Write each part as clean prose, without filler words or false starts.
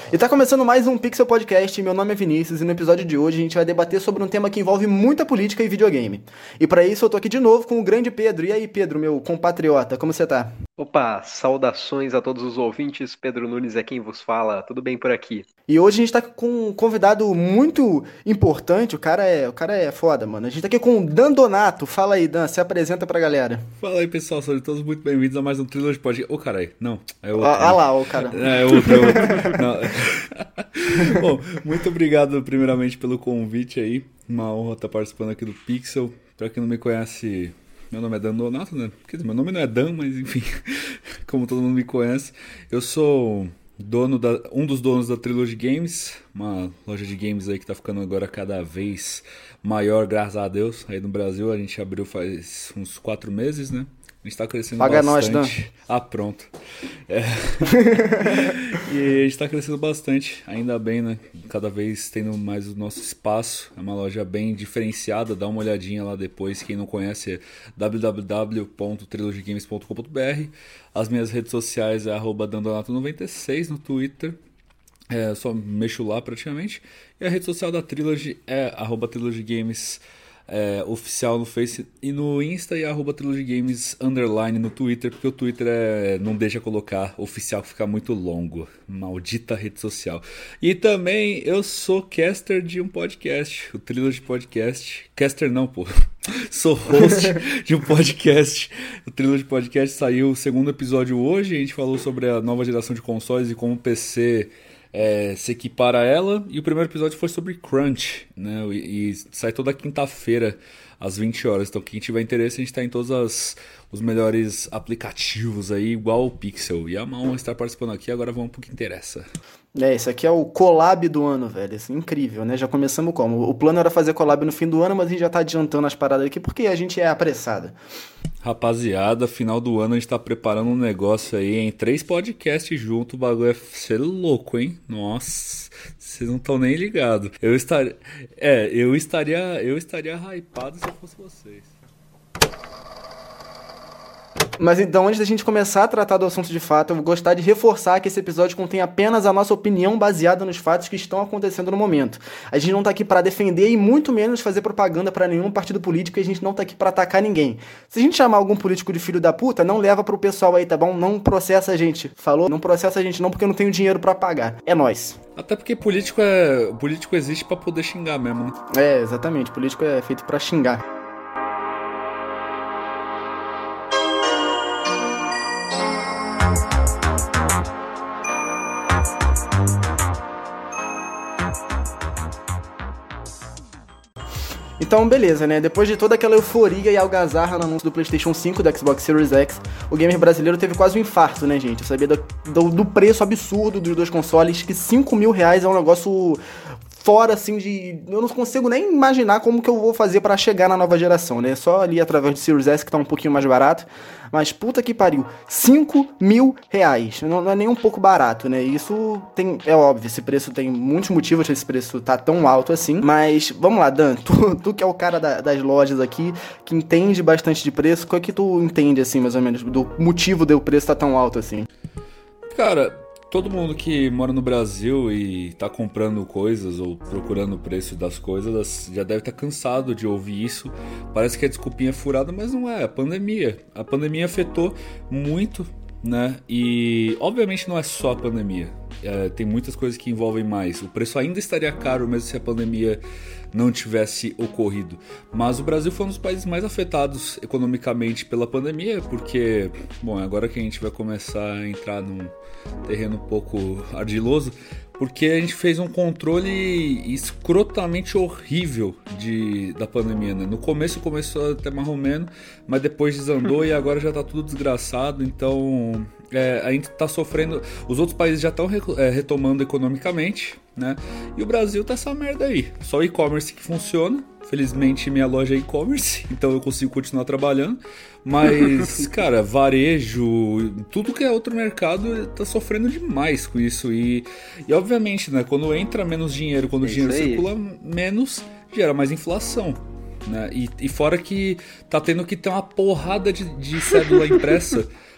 E tá começando mais um Pixel Podcast, meu nome é Vinícius e no episódio de hoje a gente vai debater sobre um tema que envolve muita política e videogame. E pra isso eu tô aqui de novo com o grande Pedro. E aí, Pedro, meu compatriota, como você tá? Opa, saudações a todos os ouvintes, Pedro Nunes é quem vos fala, tudo bem por aqui? E hoje a gente tá com um convidado muito importante, o cara é foda, mano. A gente tá aqui com o Dan Donato. Fala aí, Dan, se apresenta pra galera. Fala aí, pessoal, sejam todos muito bem-vindos a mais um Trilogy Podcast. Ô, caralho, não, é outro. Ah lá, o cara. É outro. Não. Bom, muito obrigado primeiramente pelo convite aí, uma honra estar participando aqui do Pixel. Pra quem não me conhece, meu nome é Dan Donato, né? Quer dizer, meu nome não é Dan, mas enfim, como todo mundo me conhece, eu sou um dos donos da Trilogy Games, uma loja de games aí que tá ficando agora cada vez maior, graças a Deus. Aí no Brasil a gente abriu faz uns 4 meses, né? A gente tá crescendo Paga bastante. nós, Dan. Ah, pronto. E a gente tá crescendo bastante, ainda bem, né? Cada vez tendo mais o nosso espaço. É uma loja bem diferenciada, dá uma olhadinha lá depois. Quem não conhece é www.trilogygames.com.br. As minhas redes sociais é @dandonato96 no Twitter. Eu só mexo lá praticamente. E a rede social da Trilogy é @trilogygames oficial no Face e no Insta, e @trilogygames_ no Twitter, porque o Twitter não deixa colocar oficial, que fica muito longo. Maldita rede social. E também eu sou caster de um podcast, o Trilogy Podcast. Caster não, pô. Sou host de um podcast. O Trilogy Podcast saiu o segundo episódio hoje. A gente falou sobre a nova geração de consoles e como o PC se equipara a ela. E o primeiro episódio foi sobre Crunch, né? E sai toda quinta-feira às 20 horas. Então quem tiver interesse, a gente está em todos os melhores aplicativos aí, igual o Pixel. E é uma honra estar participando aqui. Agora vamos pro que interessa. Esse aqui é o collab do ano, velho. Assim, incrível, né? Já começamos como? O plano era fazer collab no fim do ano, mas a gente já tá adiantando as paradas aqui porque a gente é apressado. Rapaziada, final do ano a gente tá preparando um negócio aí em 3 podcasts juntos. O bagulho é ser louco, hein? Nossa, vocês não estão nem ligados. Eu estaria hypado se eu fosse vocês. Mas então, antes da gente começar a tratar do assunto de fato, eu vou gostar de reforçar que esse episódio contém apenas a nossa opinião baseada nos fatos que estão acontecendo no momento. A gente não tá aqui pra defender e muito menos fazer propaganda pra nenhum partido político, e a gente não tá aqui pra atacar ninguém. Se a gente chamar algum político de filho da puta, não leva pro pessoal aí, tá bom? Não processa a gente. Falou? Não processa a gente não, porque eu não tenho dinheiro pra pagar. É nóis. Até porque político existe pra poder xingar mesmo, né? É, exatamente. Político é feito pra xingar. Então, beleza, né? Depois de toda aquela euforia e algazarra no anúncio do PlayStation 5 e do Xbox Series X, o gamer brasileiro teve quase um infarto, né, gente? Eu sabia do preço absurdo dos dois consoles, que R$5.000 é um negócio fora, assim, de... Eu não consigo nem imaginar como que eu vou fazer pra chegar na nova geração, né? Só ali através do Series S, que tá um pouquinho mais barato. Mas puta que pariu, R$5.000. Não é nem um pouco barato, né? Isso tem... É óbvio, esse preço tem muitos motivos, esse preço tá tão alto assim. Mas, vamos lá, Dan, tu que é o cara das lojas aqui, que entende bastante de preço, qual é que tu entende, assim, mais ou menos, do motivo do preço tá tão alto assim? Cara, todo mundo que mora no Brasil e tá comprando coisas ou procurando o preço das coisas já deve estar cansado de ouvir isso. Parece que a desculpinha é furada, mas não é. A pandemia afetou muito, né? E obviamente não é só a pandemia. Tem muitas coisas que envolvem mais. O preço ainda estaria caro mesmo se a pandemia não tivesse ocorrido. Mas o Brasil foi um dos países mais afetados economicamente pela pandemia, porque, bom, agora que a gente vai começar a entrar num terreno um pouco ardiloso, porque a gente fez um controle escrotamente horrível da pandemia, né? No começo começou até mais ou menos, mas depois desandou e agora já tá tudo desgraçado, então a gente tá sofrendo. Os outros países já estão retomando economicamente, né? E o Brasil tá essa merda aí. Só o e-commerce que funciona. Felizmente minha loja é e-commerce, então eu consigo continuar trabalhando. Mas, cara, varejo, tudo que é outro mercado tá sofrendo demais com isso. E obviamente, né, quando entra menos dinheiro, quando o dinheiro circula menos, gera mais inflação, né? E fora que tá tendo que ter uma porrada de cédula impressa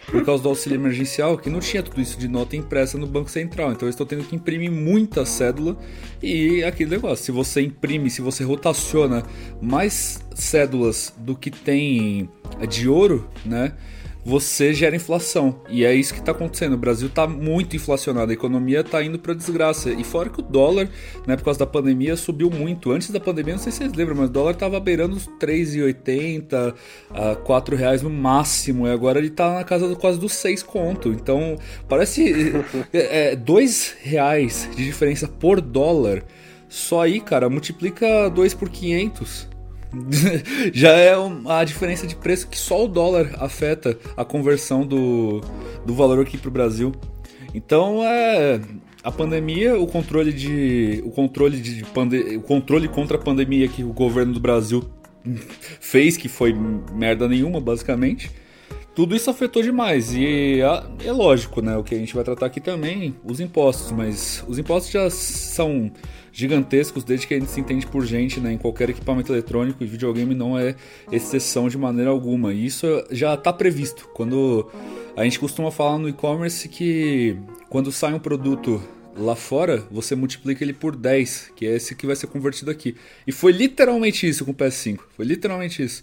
por causa do auxílio emergencial, que não tinha tudo isso de nota impressa no Banco Central. Então eles estão tendo que imprimir muita cédula. E aquele negócio, se você imprime, se você rotaciona mais cédulas do que tem de ouro, né, você gera inflação. E é isso que está acontecendo. O Brasil está muito inflacionado, a economia está indo para desgraça. E fora que o dólar, né, por causa da pandemia, subiu muito. Antes da pandemia, não sei se vocês lembram, mas o dólar estava beirando os R$3,80 a R$4 no máximo. E agora ele está na casa quase dos 6 conto. Então, parece R$2 de diferença por dólar. Só aí, cara, multiplica 2 por 500. Já é a diferença de preço que só o dólar afeta a conversão do valor aqui pro Brasil. Então a pandemia, o controle contra a pandemia que o governo do Brasil fez, que foi merda nenhuma, basicamente. Tudo isso afetou demais. E é lógico, né? O que a gente vai tratar aqui também, os impostos. Mas os impostos já são gigantescos desde que a gente se entende por gente, né, em qualquer equipamento eletrônico, e videogame não é exceção de maneira alguma. E isso já está previsto. Quando a gente costuma falar no e-commerce que quando sai um produto lá fora, você multiplica ele por 10, que é esse que vai ser convertido aqui. E foi literalmente isso com o PS5. Foi literalmente isso.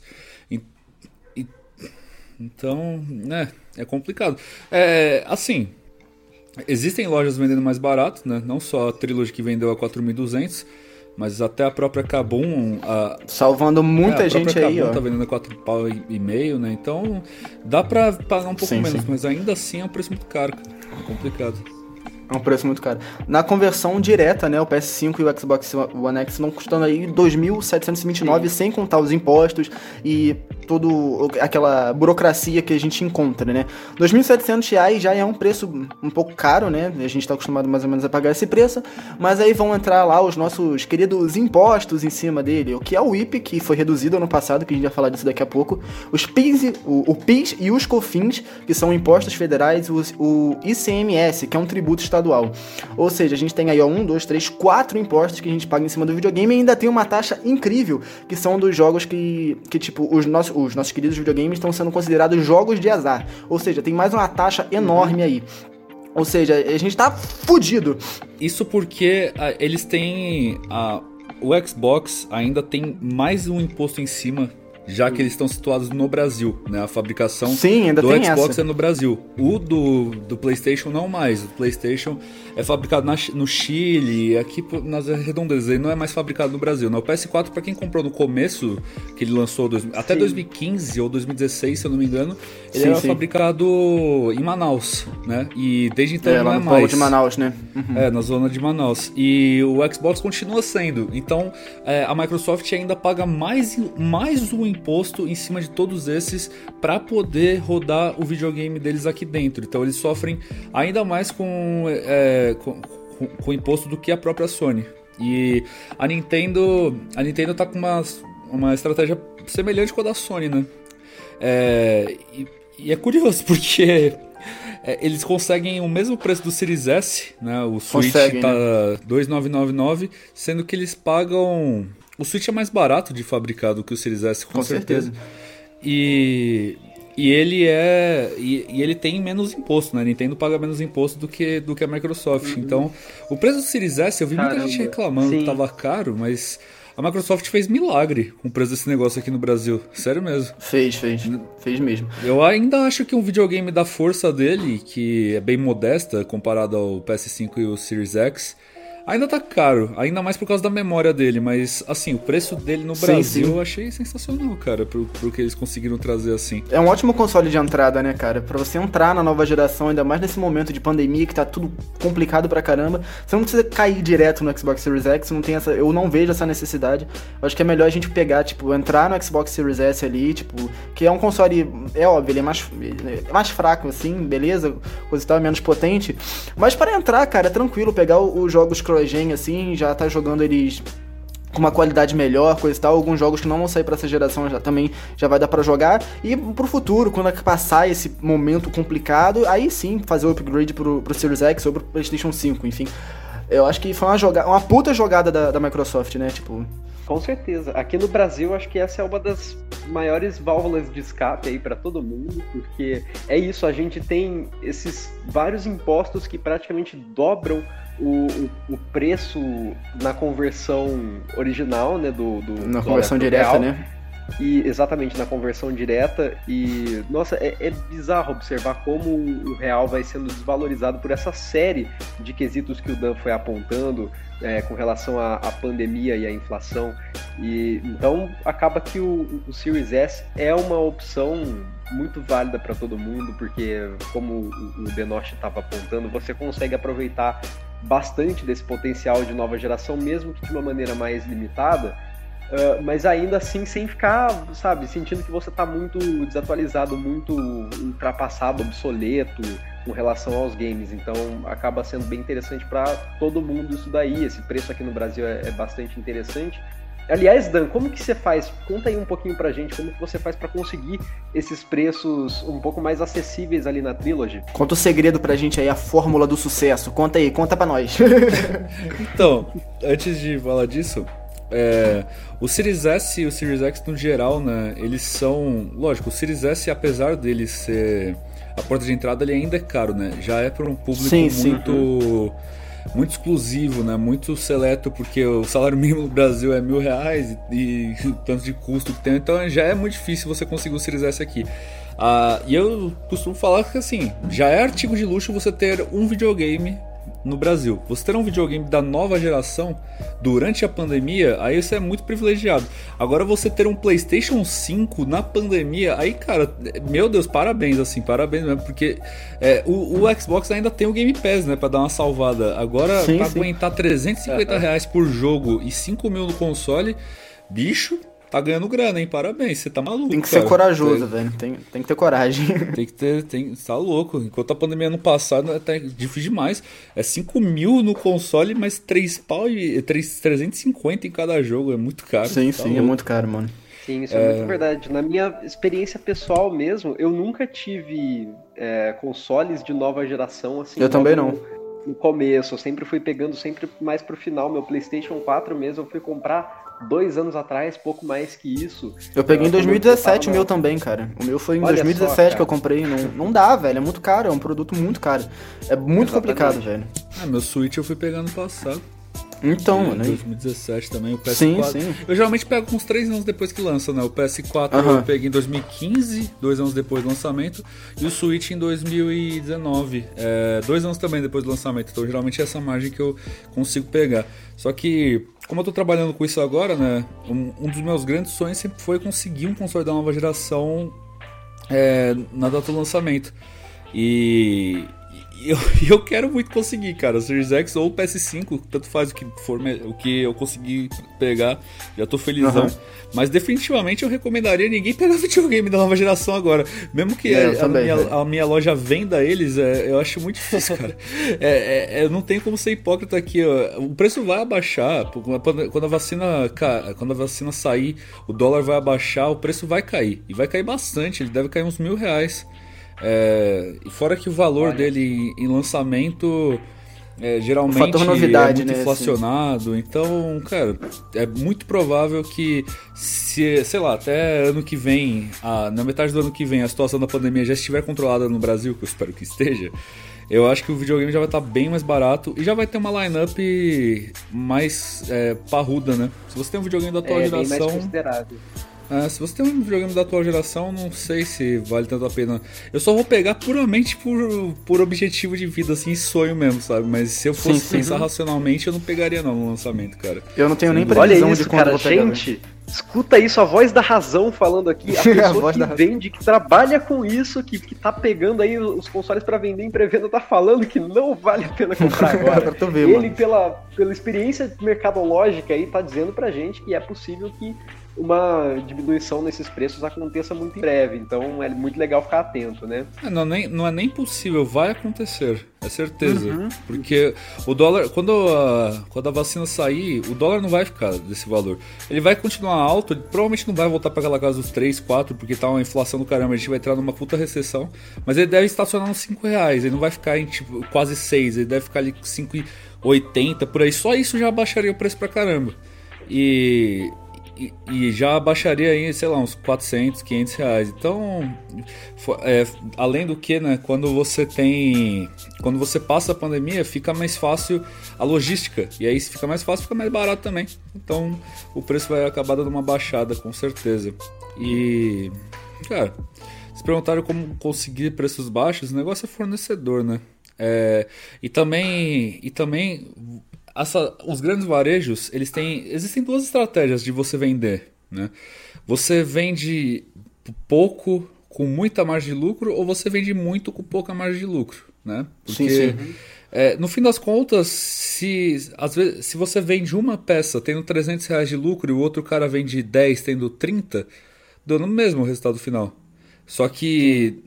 Então, né, é complicado. Assim, existem lojas vendendo mais barato, né? Não só a Trilogy que vendeu a 4.200, mas até a própria Kabum... salvando muita gente aí, ó. Tá vendendo a 4,5 pau, né? Então, dá pra pagar um pouco menos, mas ainda assim é um preço muito caro, cara. É complicado. É um preço muito caro. Na conversão direta, né, o PS5 e o Xbox One X estão custando aí 2.729, sem contar os impostos e toda aquela burocracia que a gente encontra, né? R$2.700 já é um preço um pouco caro, né? A gente está acostumado mais ou menos a pagar esse preço, mas aí vão entrar lá os nossos queridos impostos em cima dele, o que é o IP, que foi reduzido ano passado, que a gente vai falar disso daqui a pouco, os PIS, o PIS e os COFINS, que são impostos federais, o ICMS, que é um tributo estadual. Ou seja, a gente tem aí 4 impostos que a gente paga em cima do videogame e ainda tem uma taxa incrível, que são dos jogos que tipo, os nossos queridos videogames estão sendo considerados jogos de azar. Ou seja, tem mais uma taxa enorme aí. Ou seja, a gente tá fudido. Isso porque eles têm... o Xbox ainda tem mais um imposto em cima, já que eles estão situados no Brasil, né? A fabricação do Xbox é no Brasil. O do PlayStation não mais. O PlayStation é fabricado no Chile, aqui nas redondezas. Ele não é mais fabricado no Brasil. O PS4, para quem comprou no começo, que ele lançou até 2015 ou 2016, se eu não me engano, ele era fabricado em Manaus, né? E desde então não é mais. Polo de Manaus, né? Uhum. Na zona de Manaus. E o Xbox continua sendo. Então, a Microsoft ainda paga mais um imposto em cima de todos esses para poder rodar o videogame deles aqui dentro. Então eles sofrem ainda mais com o imposto do que a própria Sony. E a Nintendo tá com uma estratégia semelhante com a da Sony, né? E é curioso porque eles conseguem o mesmo preço do Series S, né? O Switch tá R$2.999, sendo que eles pagam... O Switch é mais barato de fabricar do que o Series S, com certeza. E ele tem menos imposto, né? A Nintendo paga menos imposto do que a Microsoft. Então, o preço do Series S, eu vi muita gente reclamando que tava caro, mas a Microsoft fez milagre com o preço desse negócio aqui no Brasil. Sério mesmo. Fez mesmo. Eu ainda acho que um videogame da força dele, que é bem modesta comparado ao PS5 e o Series X, ainda tá caro, ainda mais por causa da memória dele, mas assim, o preço dele no Brasil eu achei sensacional, cara, pro que eles conseguiram trazer assim. É um ótimo console de entrada, né, cara? Pra você entrar na nova geração, ainda mais nesse momento de pandemia que tá tudo complicado pra caramba, você não precisa cair direto no Xbox Series X, eu não vejo essa necessidade. Eu acho que é melhor a gente pegar, tipo, entrar no Xbox Series S ali, tipo, que é um console, é óbvio, ele é mais fraco, assim, beleza, coisa e tal, menos potente, mas para entrar, cara, é tranquilo, pegar os jogos CrossGen, assim, já tá jogando eles com uma qualidade melhor, coisa e tal. Alguns jogos que não vão sair pra essa geração também já vai dar pra jogar. E pro futuro, quando passar esse momento complicado, aí sim fazer o upgrade pro Series X ou pro PlayStation 5, enfim. Eu acho que foi uma puta jogada da Microsoft, né? Tipo... Com certeza. Aqui no Brasil, acho que essa é uma das maiores válvulas de escape aí para todo mundo, porque é isso, a gente tem esses vários impostos que praticamente dobram o preço na conversão original, né, na conversão direta, real, né? E exatamente na conversão direta. E nossa, é bizarro observar como o real vai sendo desvalorizado por essa série de quesitos que o Dan foi apontando com relação à pandemia e à inflação. E então acaba que o Series S é uma opção muito válida para todo mundo, porque como o Benoist estava apontando, você consegue aproveitar bastante desse potencial de nova geração, mesmo que de uma maneira mais limitada. Mas ainda assim sem ficar, sabe, sentindo que você tá muito desatualizado, muito ultrapassado, obsoleto com relação aos games. Então acaba sendo bem interessante para todo mundo isso daí. Esse preço aqui no Brasil é bastante interessante. Aliás, Dan, como que você faz? Conta aí um pouquinho pra gente, como que você faz para conseguir esses preços um pouco mais acessíveis ali na Trilogy? Conta o segredo pra gente aí, a fórmula do sucesso. Conta aí, conta pra nós. Então, antes de falar disso... o Series S e o Series X no geral, né, eles são, lógico, o Series S, apesar dele ser a porta de entrada, ele ainda é caro, né, já é para um público muito exclusivo, né, muito seleto, porque o salário mínimo no Brasil é R$1.000 e tanto de custo que tem, então já é muito difícil você conseguir o Series S aqui. E eu costumo falar que assim, já é artigo de luxo você ter um videogame no Brasil. Você ter um videogame da nova geração durante a pandemia, aí você é muito privilegiado. Agora você ter um PlayStation 5 na pandemia, aí cara, meu Deus, parabéns mesmo, porque o Xbox ainda tem o Game Pass, né, pra dar uma salvada. Agora, pra aguentar R$350 por jogo e 5 mil no console, bicho, tá ganhando grana, hein? Parabéns, você tá maluco. Tem que ser corajoso, velho. Tem que ter coragem. Tá louco. Enquanto a pandemia ano passado tá difícil demais. É 5 mil no console, mas 350 em cada jogo. É muito caro. Sim, tá sim, louco. É muito caro, mano. Sim, isso é muito verdade. Na minha experiência pessoal mesmo, eu nunca tive consoles de nova geração assim. Eu também não. No começo, eu sempre fui pegando sempre mais pro final. Meu PlayStation 4 mesmo, eu fui comprar 2 anos atrás, pouco mais que isso. Eu peguei em 2017 o meu também, cara. O meu foi em 2017 que eu comprei. Não dá, velho. É muito caro, é um produto muito caro. É muito complicado, velho. Meu Switch eu fui pegar no passado. Então, mano. 2017 também, o PS4. Sim. Eu geralmente pego uns 3 anos depois que lança, né? O PS4 eu peguei em 2015, 2 anos depois do lançamento, e o Switch em 2019, 2 anos também depois do lançamento. Então, geralmente é essa margem que eu consigo pegar. Só que, como eu tô trabalhando com isso agora, né? Um dos meus grandes sonhos sempre foi conseguir um console da nova geração na data do lançamento. E eu quero muito conseguir, cara. O Series X ou o PS5, tanto faz o que for, o que eu conseguir pegar, já tô felizão. Mas definitivamente eu recomendaria ninguém pegar videogame da nova geração agora. Mesmo que a minha loja venda eles, eu acho muito difícil, cara. Eu não tenho como ser hipócrita aqui. Ó. O preço vai abaixar. Quando a vacina sair, o dólar vai abaixar, o preço vai cair. E vai cair bastante, ele deve cair uns R$1.000. E fora que o valor dele em lançamento geralmente novidade, é muito inflacionado, né? Então, cara, é muito provável que sei lá, até ano que vem, na metade do ano que vem, a situação da pandemia já estiver controlada no Brasil, que eu espero que esteja, eu acho que o videogame já vai estar bem mais barato e já vai ter uma line-up mais parruda, né? Se você tem um videogame da atual geração... bem mais considerável. Se você tem um videogame da atual geração, não sei se vale tanto a pena. Eu só vou pegar puramente por objetivo de vida, assim, sonho mesmo, sabe? Mas se eu fosse pensar racionalmente, eu não pegaria não no lançamento, cara. Eu não tenho nem previsão de quando eu vou pegar. Gente, escuta isso, a voz da razão falando aqui. A pessoa que vende, que trabalha com isso, que tá pegando aí os consoles pra vender em pré-venda, tá falando que não vale a pena comprar agora. Ele, pela experiência mercadológica aí, tá dizendo pra gente que é possível que uma diminuição nesses preços aconteça muito em breve. Então é muito legal ficar atento, né? Não é nem possível, vai acontecer, é certeza. Porque o dólar, quando a vacina sair, o dólar não vai ficar desse valor. Ele vai continuar alto, ele provavelmente não vai voltar para aquela casa dos 3, 4, porque tá uma inflação do caramba, a gente vai entrar numa puta recessão. Mas ele deve estacionar nos R$5, ele não vai ficar em tipo, quase 6, ele deve ficar ali com 5,80 por aí. Só isso já abaixaria o preço pra caramba. E já baixaria aí, sei lá, uns 400, 500 reais. Então, além do que, né, quando você passa a pandemia, fica mais fácil a logística. E aí, se fica mais fácil, fica mais barato também. Então, o preço vai acabar dando uma baixada, com certeza. E, cara, se perguntaram como conseguir preços baixos, o negócio é fornecedor, né? E também os grandes varejos, existem duas estratégias de você vender, né? Você vende pouco com muita margem de lucro ou você vende muito com pouca margem de lucro, né? Porque sim. No fim das contas, se você vende uma peça tendo R$300 de lucro e o outro cara vende 10 tendo 30, deu no mesmo o resultado final. Só que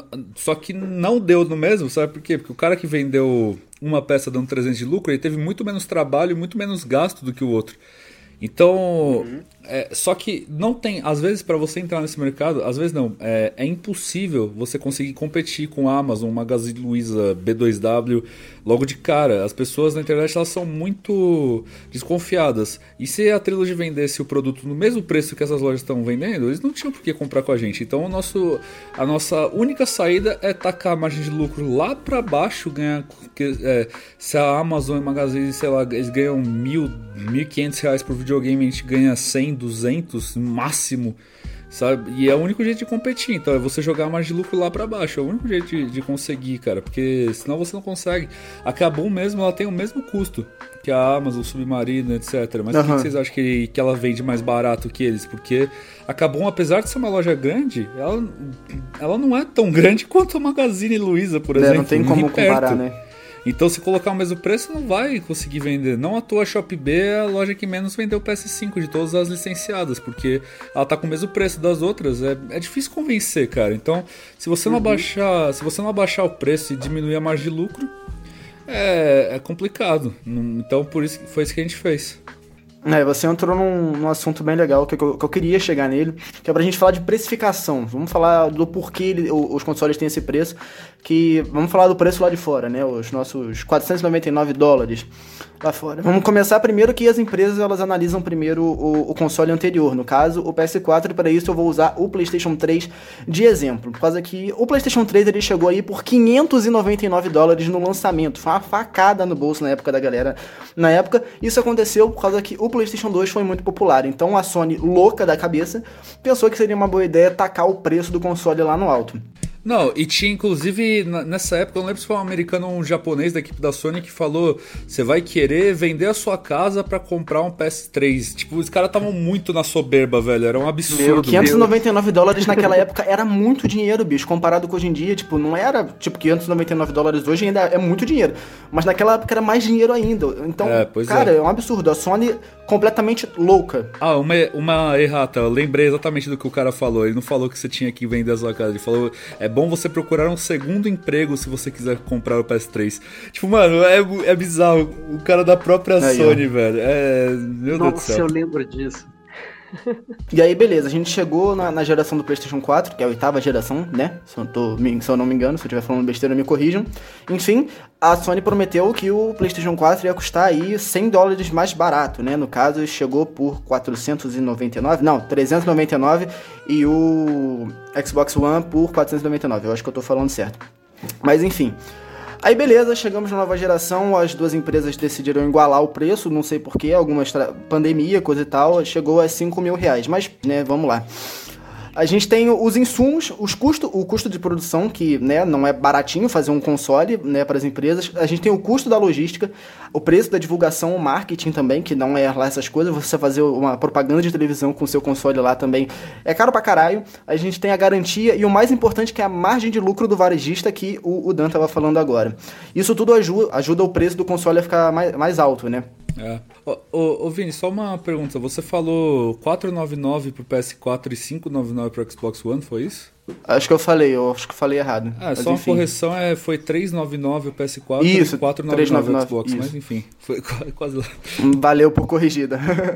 não deu no mesmo, sabe por quê? Porque o cara que vendeu uma peça dando 300 de lucro, ele teve muito menos trabalho e muito menos gasto do que o outro. Então, só que não tem, às vezes para você entrar nesse mercado, às vezes não, é impossível você conseguir competir com a Amazon, Magazine Luiza, B2W logo de cara. As pessoas na internet elas são muito desconfiadas. E se a Trilogy vendesse o produto no mesmo preço que essas lojas estão vendendo, eles não tinham por que comprar com a gente. Então a nossa única saída é tacar a margem de lucro lá para baixo, ganhar, se a Amazon e Magazine, sei lá, eles ganham R$1.500 por videogame, a gente ganha 100, 200 no máximo, sabe? E é o único jeito de competir, então é você jogar a margem de lucro lá pra baixo, é o único jeito de conseguir, cara, porque senão você não consegue. A Kabum mesmo, ela tem o mesmo custo que a Amazon, Submarino, etc. Mas por que vocês acham que ela vende mais barato que eles? Porque a Kabum, apesar de ser uma loja grande, ela não é tão grande quanto a Magazine Luiza, por exemplo. Não tem como comparar, né? Então, se colocar o mesmo preço, não vai conseguir vender. Não à toa a Shopee é a loja que menos vendeu PS5 de todas as licenciadas, porque ela tá com o mesmo preço das outras. É difícil convencer, cara. Então, se você não abaixar o preço e diminuir a margem de lucro, é complicado. Então, por isso foi isso que a gente fez. Você entrou num assunto bem legal que eu queria chegar nele, que é pra gente falar de precificação. Vamos falar do porquê os consoles têm esse preço, vamos falar do preço lá de fora, né? Os nossos $499 lá fora. Vamos começar primeiro que as empresas elas analisam primeiro o console anterior, no caso o PS4, e para isso eu vou usar o PlayStation 3 de exemplo, por causa que o PlayStation 3 ele chegou aí por $599 no lançamento, foi uma facada no bolso na época da galera. Na época, isso aconteceu por causa que o PlayStation 2 foi muito popular, então a Sony, louca da cabeça, pensou que seria uma boa ideia tacar o preço do console lá no alto. Não, e tinha inclusive nessa época, eu não lembro se foi um americano ou um japonês da equipe da Sony que falou: você vai querer vender a sua casa pra comprar um PS3. Tipo, os caras estavam muito na soberba, velho, era um absurdo. $599 naquela época era muito dinheiro, bicho, comparado com hoje em dia, tipo, não era, tipo, $599 hoje ainda é muito dinheiro, mas naquela época era mais dinheiro ainda, então, cara, é um absurdo, a Sony completamente louca. Ah, uma errata, eu lembrei exatamente do que o cara falou, ele não falou que você tinha que vender a sua casa, ele falou: é bom você procurar um segundo emprego se você quiser comprar o PS3. Tipo, mano, é bizarro. O cara da própria Sony, velho. Meu Deus do céu. Nossa, eu lembro disso. E aí, beleza, a gente chegou na geração do PlayStation 4, que é a 8ª geração, né? Se eu não me engano, se eu estiver falando besteira, me corrijam. Enfim, a Sony prometeu que o PlayStation 4 ia custar aí $100 mais barato, né? No caso, chegou por 399 e o Xbox One por 499. Eu acho que eu tô falando certo. Mas enfim. Aí beleza, chegamos na nova geração, as duas empresas decidiram igualar o preço, não sei porquê, pandemia, coisa e tal, chegou a R$5.000, mas, né, vamos lá. A gente tem os insumos, o custo de produção, que, né, não é baratinho fazer um console, né, para as empresas. A gente tem o custo da logística, o preço da divulgação, o marketing também, que não é lá essas coisas. Você fazer uma propaganda de televisão com o seu console lá também é caro pra caralho. A gente tem a garantia e o mais importante que é a margem de lucro do varejista, que o Dan tava falando agora. Isso tudo ajuda o preço do console a ficar mais alto, né? É. Ô Vini, só uma pergunta. Você falou 499 pro PS4 e 599 pro Xbox One, foi isso? Acho que eu falei errado. Ah, só enfim. Uma correção, foi 399 o PS4 isso, e 499 o Xbox, isso. Mas enfim, foi quase lá. Valeu por corrigida.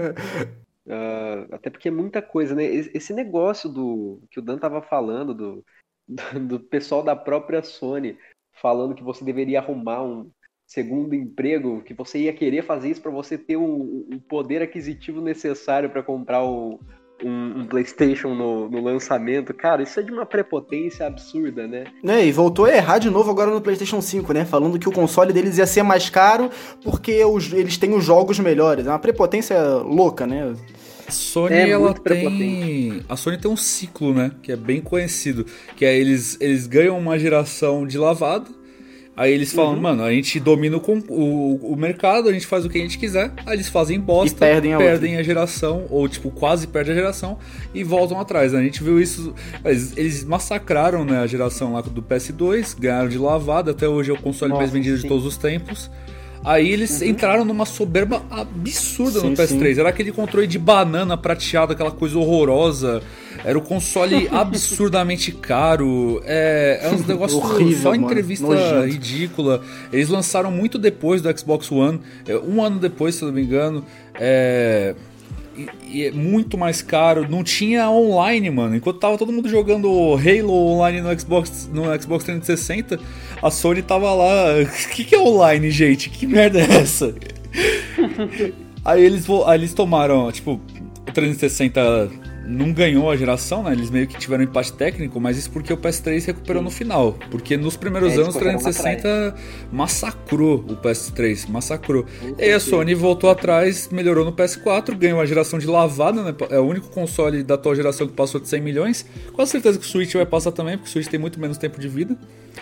Até porque é muita coisa, né? Esse negócio que o Dan tava falando, do pessoal da própria Sony, falando que você deveria arrumar um segundo emprego, que você ia querer fazer isso para você ter o poder aquisitivo necessário para comprar um PlayStation no lançamento. Cara, isso é de uma prepotência absurda, né? E voltou a errar de novo agora no PlayStation 5, né? Falando que o console deles ia ser mais caro porque eles têm os jogos melhores. É uma prepotência louca, né? A Sony, a Sony tem um ciclo, né? Que é bem conhecido. Que é eles ganham uma geração de lavada. Aí eles falam, mano, a gente domina o mercado, a gente faz o que a gente quiser. Aí eles fazem bosta, perdem a geração, ou tipo, quase perdem a geração e voltam atrás. A gente viu isso, eles massacraram, né, a geração lá do PS2, ganharam de lavada, até hoje é o console mais vendido de todos os tempos. Aí eles entraram numa soberba absurda no PS3. Sim. Era aquele controle de banana prateado, aquela coisa horrorosa. Era o console absurdamente caro. É uns negócios horrível, só entrevista ridícula. Eles lançaram muito depois do Xbox One. 1 ano depois, se eu não me engano. E é muito mais caro. Não tinha online, mano. Enquanto tava todo mundo jogando Halo online no Xbox 360, a Sony tava lá. O que é online, gente? Que merda é essa? Aí eles tomaram, tipo, o 360 não ganhou a geração, né? Eles meio que tiveram um empate técnico, mas isso porque o PS3 recuperou no final. Porque nos primeiros anos o 360 massacrou o PS3, massacrou. E aí a Sony voltou atrás, melhorou no PS4, ganhou a geração de lavada, né? É o único console da atual geração que passou de 100 milhões. Com certeza que o Switch vai passar também, porque o Switch tem muito menos tempo de vida.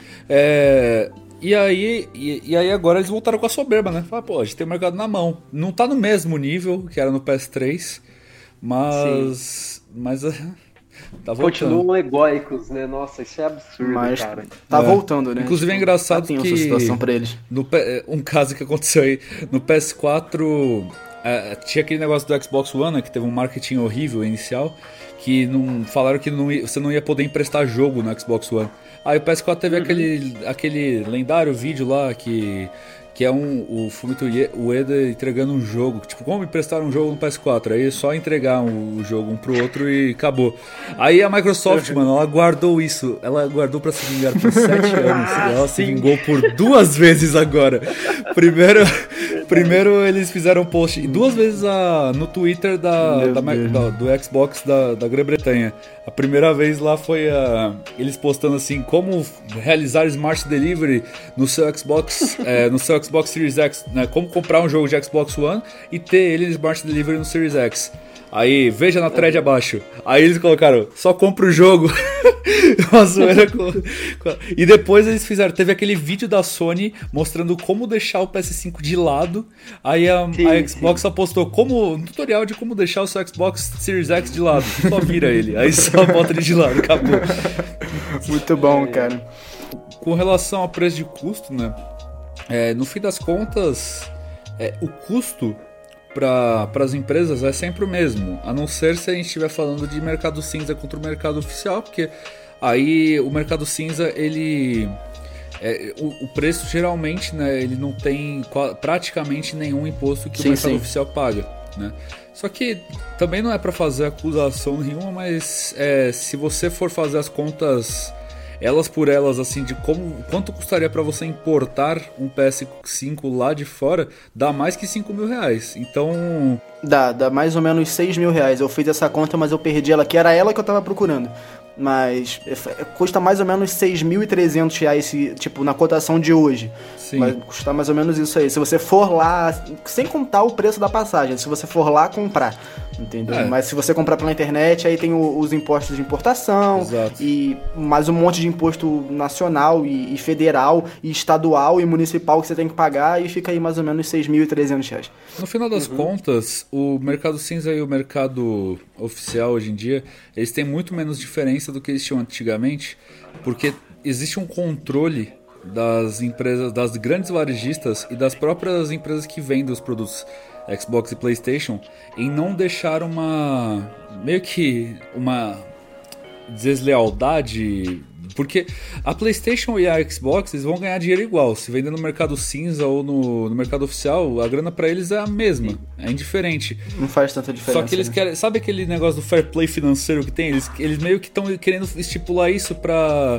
E aí agora eles voltaram com a soberba, né? Falaram, pô, a gente tem o mercado na mão. Não tá no mesmo nível que era no PS3, mas tá voltando. Continuam egóicos, né? Nossa, isso é absurdo, mas cara. Tá voltando, né? Inclusive é engraçado que essa situação pra eles. Um caso que aconteceu aí no PS4, tinha aquele negócio do Xbox One, né, que teve um marketing horrível inicial, que falaram que você não ia poder emprestar jogo no Xbox One. Aí o PS4 teve aquele lendário vídeo lá que é o Fumito Ueda entregando um jogo. Tipo, como emprestar um jogo no PS4? Aí é só entregar o jogo um pro outro e acabou. Aí a Microsoft, mano, ela guardou isso. Ela guardou pra se vingar por 7 anos. Ela se vingou por 2 vezes agora. Primeiro eles fizeram post 2 vezes no Twitter do Xbox da Grã-Bretanha. A primeira vez lá foi eles postando assim, como realizar Smart Delivery no seu Xbox Series X, né? Como comprar um jogo de Xbox One e ter ele no Smart Delivery no Series X. Aí, veja na thread abaixo. Aí eles colocaram, só compra o jogo. Uma zoeira E depois eles teve aquele vídeo da Sony mostrando como deixar o PS5 de lado. Aí a Xbox só postou um tutorial de como deixar o seu Xbox Series X de lado. Só vira ele, aí só bota ele de lado, acabou. Muito bom, cara. Com relação ao preço de custo, né? No fim das contas, o custo para as empresas é sempre o mesmo, a não ser se a gente estiver falando de mercado cinza contra o mercado oficial, porque aí o mercado cinza, o preço geralmente, né, ele não tem praticamente nenhum imposto que o mercado oficial paga, né? Só que também não é para fazer acusação nenhuma, mas se você for fazer as contas elas por elas, assim, de quanto custaria pra você importar um PS5 lá de fora, dá mais que 5 mil reais. Então... Dá mais ou menos 6 mil reais. Eu fiz essa conta, mas eu perdi ela, que era ela que eu tava procurando. Mas custa mais ou menos 6.300 reais, tipo, na cotação de hoje. Sim. Vai custar mais ou menos isso aí. Se você for lá, sem contar o preço da passagem, se você for lá comprar, entendeu? Mas se você comprar pela internet, aí tem os impostos de importação. Exato. E mais um monte de imposto nacional e federal e estadual e municipal que você tem que pagar, e fica aí mais ou menos 6.300 reais. No final das contas, o mercado cinza e o mercado oficial hoje em dia, eles têm muito menos diferença do que eles tinham antigamente, porque existe um controle das empresas, das grandes varejistas e das próprias empresas que vendem os produtos Xbox e PlayStation em não deixar meio que uma deslealdade, porque a PlayStation e a Xbox eles vão ganhar dinheiro igual, se vender no mercado cinza ou no mercado oficial, a grana pra eles é a mesma, é indiferente. Não faz tanta diferença. Só que eles querem, sabe aquele negócio do fair play financeiro que tem? Eles meio que estão querendo estipular isso pra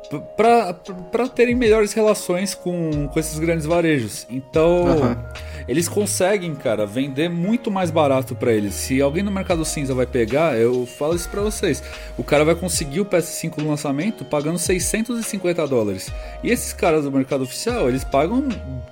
terem melhores relações com esses grandes varejos. Então, eles conseguem, cara, vender muito mais barato pra eles. Se alguém no mercado cinza vai pegar, eu falo isso pra vocês, o cara vai conseguir o PS5 no lançamento pagando $650. E esses caras do mercado oficial, eles pagam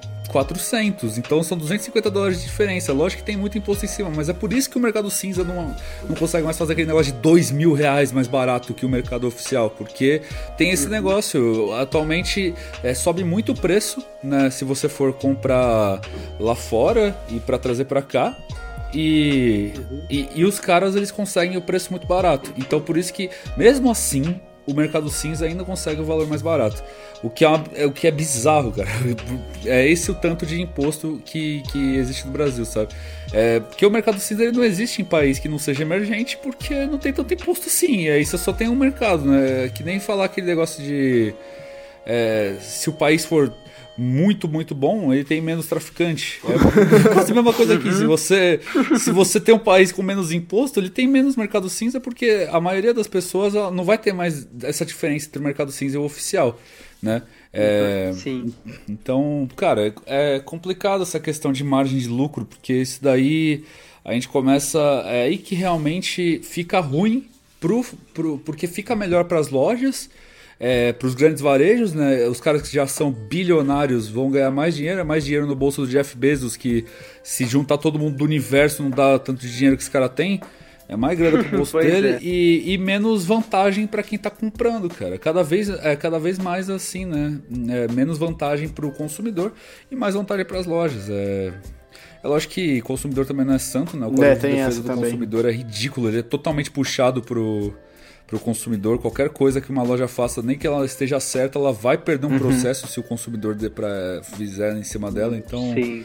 400, então são $250 de diferença. Lógico que tem muito imposto em cima, mas é por isso que o mercado cinza não consegue mais fazer aquele negócio de R$2.000 mais barato que o mercado oficial, porque tem esse negócio. Atualmente sobe muito o preço, né, se você for comprar lá fora e para trazer para cá. E os caras eles conseguem o preço muito barato. Então por isso que mesmo assim o mercado cinza ainda consegue o valor mais barato. O que é bizarro, cara. É esse o tanto de imposto que existe no Brasil, sabe? Porque o mercado cinza ele não existe em país que não seja emergente, porque não tem tanto imposto assim. Aí você só tem um mercado, né? Que nem falar aquele negócio de... se o país for muito, muito bom, ele tem menos traficante. É quase a mesma coisa aqui. Se você tem um país com menos imposto, ele tem menos mercado cinza, porque a maioria das pessoas não vai ter mais essa diferença entre o mercado cinza e o oficial, né? Sim. Então, cara, é complicado essa questão de margem de lucro, porque isso daí a gente começa... É aí que realmente fica ruim, porque fica melhor para as lojas, para os grandes varejos, né? Os caras que já são bilionários vão ganhar mais dinheiro, é mais dinheiro no bolso do Jeff Bezos, que se juntar todo mundo do universo não dá tanto de dinheiro que esse cara tem, é mais grana pro bolso dele e menos vantagem para quem tá comprando, cara. Cada vez mais assim, né? Menos vantagem pro consumidor e mais vantagem para as lojas. É lógico que o consumidor também não é santo, né? O Código de Defesa do Consumidor é ridículo, ele é totalmente puxado pro consumidor. Qualquer coisa que uma loja faça, nem que ela esteja certa, ela vai perder um processo se o consumidor fizer em cima dela. Então, sim.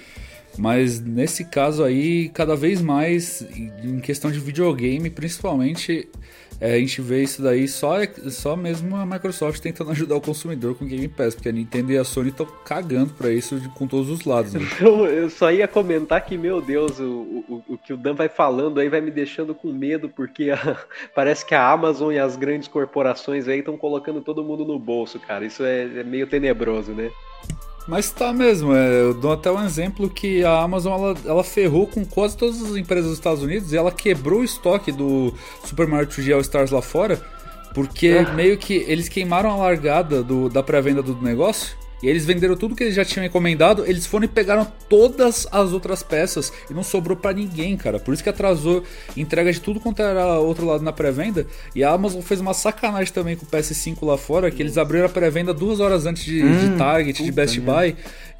Mas nesse caso aí, cada vez mais, em questão de videogame, principalmente, a gente vê isso daí só mesmo a Microsoft tentando ajudar o consumidor com o Game Pass, porque a Nintendo e a Sony estão cagando pra isso com todos os lados. Né? Eu só ia comentar que, meu Deus, o que o Dan vai falando aí vai me deixando com medo, porque parece que a Amazon e as grandes corporações aí estão colocando todo mundo no bolso, cara. Isso é meio tenebroso, né? Mas tá mesmo, eu dou até um exemplo que a Amazon ela ferrou com quase todas as empresas dos Estados Unidos e ela quebrou o estoque do Super Mario 3D All Stars lá fora, porque meio que eles queimaram a largada da pré-venda do negócio. E eles venderam tudo que eles já tinham encomendado, eles foram e pegaram todas as outras peças e não sobrou pra ninguém, cara. Por isso que atrasou entrega de tudo quanto era outro lado na pré-venda. E a Amazon fez uma sacanagem também com o PS5 lá fora, que eles abriram a pré-venda 2 horas antes de Target, de Best Buy.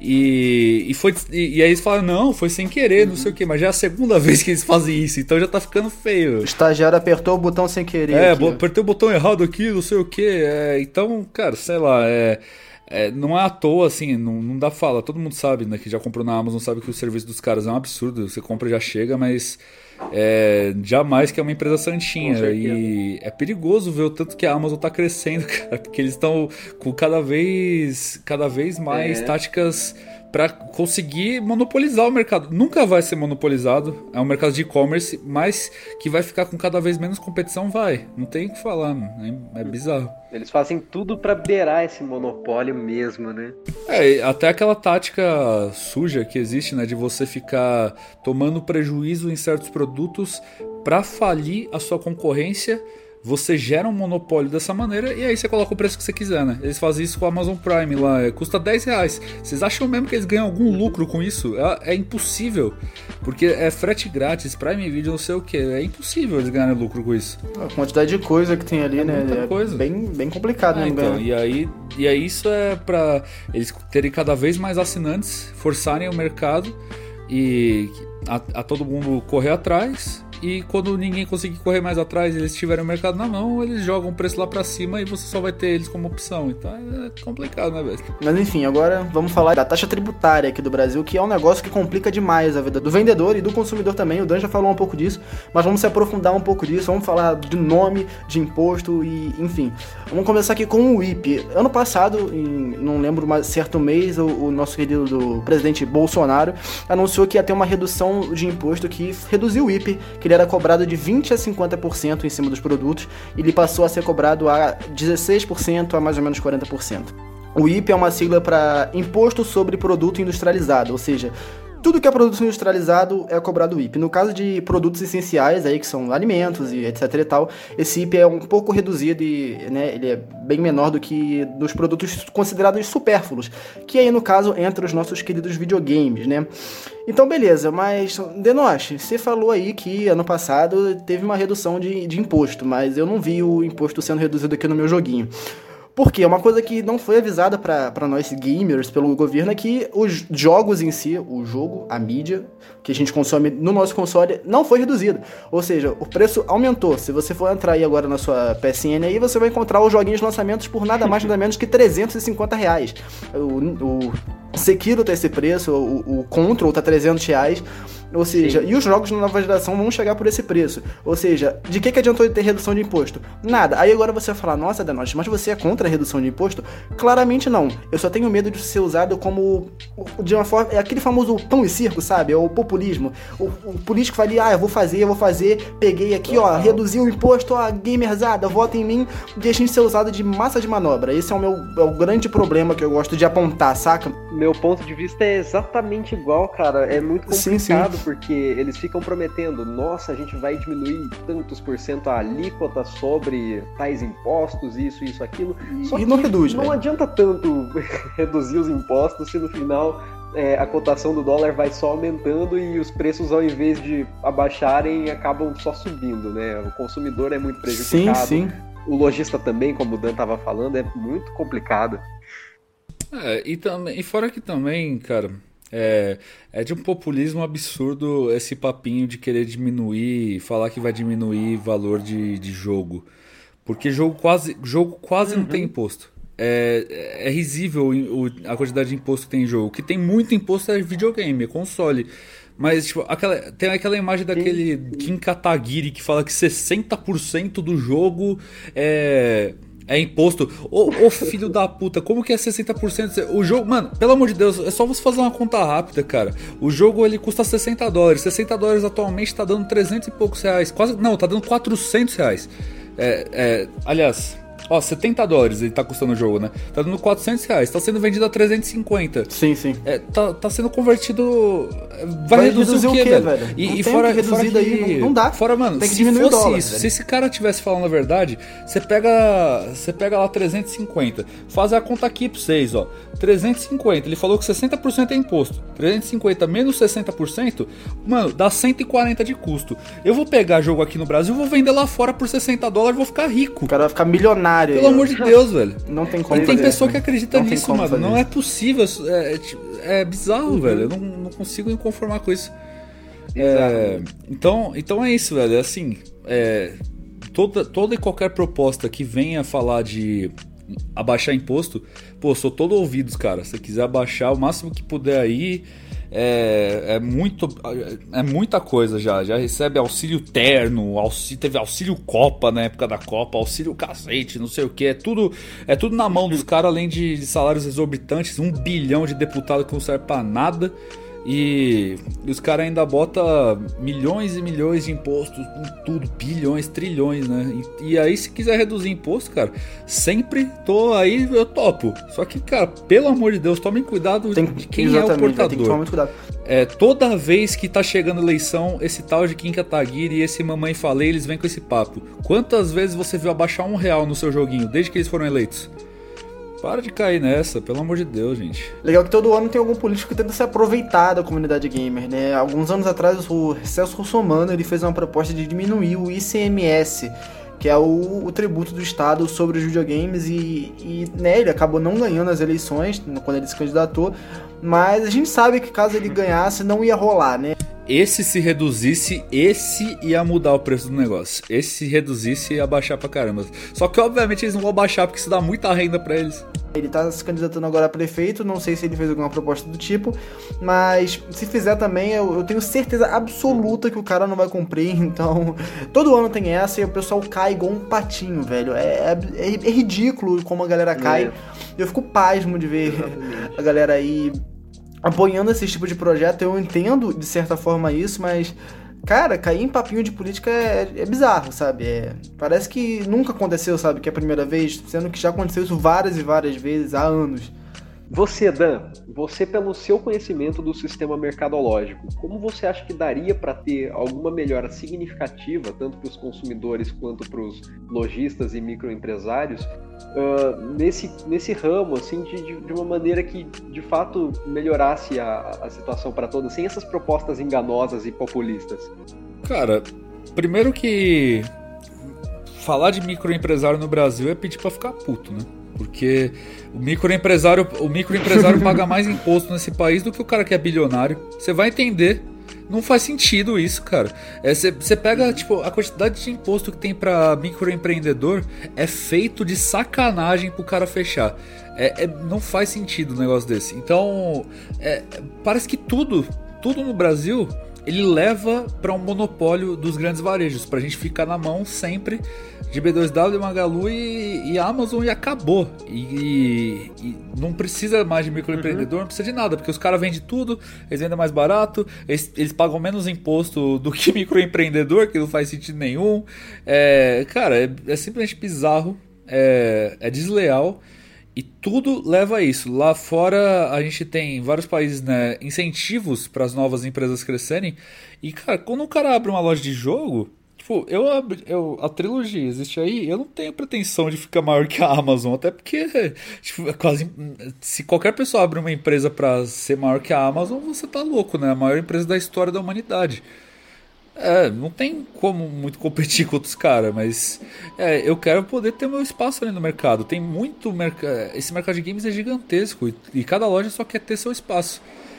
E aí eles falaram, não, foi sem querer, não sei o que, mas já é a segunda vez que eles fazem isso, então já tá ficando feio. O estagiário apertou o botão sem querer. Apertei o botão errado aqui, não sei o que. Então, cara, sei lá, não é à toa, assim, não dá fala. Todo mundo sabe, né, que já comprou na Amazon, sabe que o serviço dos caras é um absurdo. Você compra e já chega, mas jamais que é uma empresa santinha. E é perigoso ver o tanto que a Amazon tá crescendo, cara, porque eles estão com cada vez mais táticas para conseguir monopolizar o mercado. Nunca vai ser monopolizado, é um mercado de e-commerce, mas que vai ficar com cada vez menos competição, vai. Não tem o que falar, é bizarro. Eles fazem tudo para beirar esse monopólio mesmo, né? Até aquela tática suja que existe, né, de você ficar tomando prejuízo em certos produtos para falir a sua concorrência. Você gera um monopólio dessa maneira e aí você coloca o preço que você quiser, né? Eles fazem isso com a Amazon Prime lá, custa R$10. Vocês acham mesmo que eles ganham algum lucro com isso? É impossível, porque é frete grátis, Prime Video, não sei o que. É impossível eles ganharem lucro com isso. A quantidade de coisa que tem ali, né? Muita coisa. Bem complicado, né? Então, e aí isso é pra eles terem cada vez mais assinantes, forçarem o mercado e a todo mundo correr atrás. e quando ninguém conseguir correr mais atrás, eles tiverem o mercado na mão, eles jogam o preço lá pra cima e você só vai ter eles como opção. Então é complicado, né, velho? Mas enfim, agora vamos falar da taxa tributária aqui do Brasil, que é um negócio que complica demais a vida do vendedor e do consumidor também. O Dan já falou um pouco disso, mas vamos se aprofundar um pouco disso, vamos falar de nome, de imposto e enfim. Vamos começar aqui com o IPI. Ano passado, não lembro mais certo mês, o nosso querido presidente Bolsonaro anunciou que ia ter uma redução de imposto que reduziu o IPI, que ele era cobrado de 20% a 50% em cima dos produtos, e ele passou a ser cobrado a 16% a mais ou menos 40%. O IPI é uma sigla para Imposto sobre Produto Industrializado, ou seja, tudo que é produto industrializado é cobrado IPI. No caso de produtos essenciais, aí, que são alimentos e etc e tal, esse IPI é um pouco reduzido e, né, ele é bem menor do que nos produtos considerados supérfluos, que aí no caso entra os nossos queridos videogames, né? Então beleza, mas Denoche, você falou aí que ano passado teve uma redução de imposto, mas eu não vi o imposto sendo reduzido aqui no meu joguinho. Por quê? Uma coisa que não foi avisada para nós gamers pelo governo é que os jogos em si, o jogo, a mídia que a gente consome no nosso console não foi reduzido. Ou seja, o preço aumentou. Se você for entrar aí agora na sua PSN aí, você vai encontrar os joguinhos de lançamentos por nada mais nada menos que R$350. O Sekiro tá esse preço, o Control tá R$300. Ou seja, sim, e os jogos na nova geração vão chegar por esse preço. Ou seja, de que adiantou ter redução de imposto? Nada. Aí agora você vai falar, nossa, Denoche, mas você é contra a redução de imposto? Claramente não. Eu só tenho medo de ser usado como, de uma forma, é aquele famoso pão e circo, sabe? É o populismo. O político fala, eu vou fazer, peguei aqui, reduzi o imposto, gamerzada, vota em mim, deixem de ser usado de massa de manobra. Esse é o grande problema que eu gosto de apontar, saca? Meu ponto de vista é exatamente igual, cara. É muito complicado. Sim. Porque eles ficam prometendo, nossa, a gente vai diminuir tantos por cento a alíquota sobre tais impostos, isso, aquilo. Só que não reduz, não adianta tanto reduzir os impostos se no final a cotação do dólar vai só aumentando e os preços, ao invés de abaixarem, acabam só subindo, né? O consumidor é muito prejudicado. Sim. O lojista também, como o Dan estava falando, é muito complicado. E fora que também, cara... É de um populismo absurdo esse papinho de querer diminuir, falar que vai diminuir valor de jogo. Porque jogo quase não tem imposto. É risível a quantidade de imposto que tem em jogo. O que tem muito imposto é videogame, é console. Mas tipo, tem aquela imagem daquele Kim Kataguiri que fala que 60% do jogo é imposto. Ô filho da puta, como que é 60%? O jogo, mano, pelo amor de Deus, é só você fazer uma conta rápida, cara. O jogo, ele custa $60. $60 atualmente tá dando 300 e poucos reais. Tá dando R$400. Aliás... $70 ele tá custando o jogo, né? Tá dando R$400, tá sendo vendido a 350. Sim. Tá sendo convertido... Vai reduzir o quê, velho? E fora reduzido aí, não dá. Fora, mano, tem que se fosse dólar, isso, velho. se esse cara tivesse falando a verdade, você pega lá 350, faz a conta aqui pra vocês, 350, ele falou que 60% é imposto. 350 menos 60%, mano, dá 140 de custo. Eu vou pegar jogo aqui no Brasil, vou vender lá fora por $60, vou ficar rico. O cara vai ficar milionário. Pelo amor de Deus, velho. Não tem como. E tem pessoa que acredita nisso, mano. Não é possível. É bizarro, velho. Eu não consigo me conformar com isso. Então é isso, velho. Assim, toda e qualquer proposta que venha falar de abaixar imposto, sou todo ouvidos, cara. Se você quiser abaixar o máximo que puder aí, é muita coisa já recebe auxílio terno, teve auxílio Copa na época da Copa, auxílio cacete, não sei o que, é tudo na mão dos caras, além de salários exorbitantes, 1 bilhão de deputado que não serve pra nada. E os caras ainda botam milhões e milhões de impostos em tudo, bilhões, trilhões, né? E aí, se quiser reduzir imposto, cara, sempre eu topo. Só que, cara, pelo amor de Deus, tomem cuidado de quem é o portador. Tem que tomar muito cuidado. Toda vez que tá chegando eleição, esse tal de Kim Kataguiri e esse Mamãe Falei, eles vêm com esse papo. Quantas vezes você viu abaixar R$1 no seu joguinho, desde que eles foram eleitos? Para de cair nessa, pelo amor de Deus, gente. Legal que todo ano tem algum político que tenta se aproveitar da comunidade gamer, né? Alguns anos atrás, o Celso Russomano, ele fez uma proposta de diminuir o ICMS, que é o tributo do Estado sobre os videogames, e né, ele acabou não ganhando as eleições quando ele se candidatou, mas a gente sabe que caso ele ganhasse, não ia rolar, né? esse se reduzisse, esse ia mudar o preço do negócio. Esse se reduzisse ia baixar pra caramba. Só que obviamente eles não vão baixar porque isso dá muita renda pra eles. Ele tá se candidatando agora a prefeito, não sei se ele fez alguma proposta do tipo, mas se fizer também, eu tenho certeza absoluta que o cara não vai cumprir, então todo ano tem essa e o pessoal cai igual um patinho, velho. É ridículo como a galera cai. Eu fico pasmo de ver a galera aí apoiando esse tipo de projeto. Eu entendo de certa forma isso, mas cara, cair em papinho de política é bizarro, sabe? Parece que nunca aconteceu, sabe? Que é a primeira vez, sendo que já aconteceu isso várias e várias vezes há anos. Você, Dan, você pelo seu conhecimento do sistema mercadológico, como você acha que daria para ter alguma melhora significativa, tanto para os consumidores quanto para os lojistas e microempresários, nesse ramo, assim, de uma maneira que de fato melhorasse a situação para todos, sem essas propostas enganosas e populistas? Cara, primeiro que falar de microempresário no Brasil é pedir para ficar puto, né? Porque o microempresário paga mais imposto nesse país do que o cara que é bilionário. Você vai entender. Não faz sentido isso, cara. Você pega, tipo, a quantidade de imposto que tem pra microempreendedor é feito de sacanagem pro cara fechar. Não faz sentido um negócio desse. Então, parece que tudo no Brasil ele leva para um monopólio dos grandes varejos, pra gente ficar na mão sempre de B2W, Magalu e Amazon, e acabou. E não precisa mais de microempreendedor, não precisa de nada, porque os caras vendem tudo, eles vendem mais barato, eles pagam menos imposto do que microempreendedor, que não faz sentido nenhum. Cara, é simplesmente bizarro, é desleal. E tudo leva a isso. Lá fora a gente tem vários países, né, incentivos para as novas empresas crescerem. E, cara, quando o cara abre uma loja de jogo, tipo, a Trilogy existe aí, eu não tenho pretensão de ficar maior que a Amazon, até porque, tipo, se qualquer pessoa abre uma empresa para ser maior que a Amazon, você tá louco, né? A maior empresa da história da humanidade. Não tem como muito competir com outros caras, mas eu quero poder ter meu espaço ali no mercado. Tem muito mercado. Esse mercado de games é gigantesco e cada loja só quer ter seu espaço.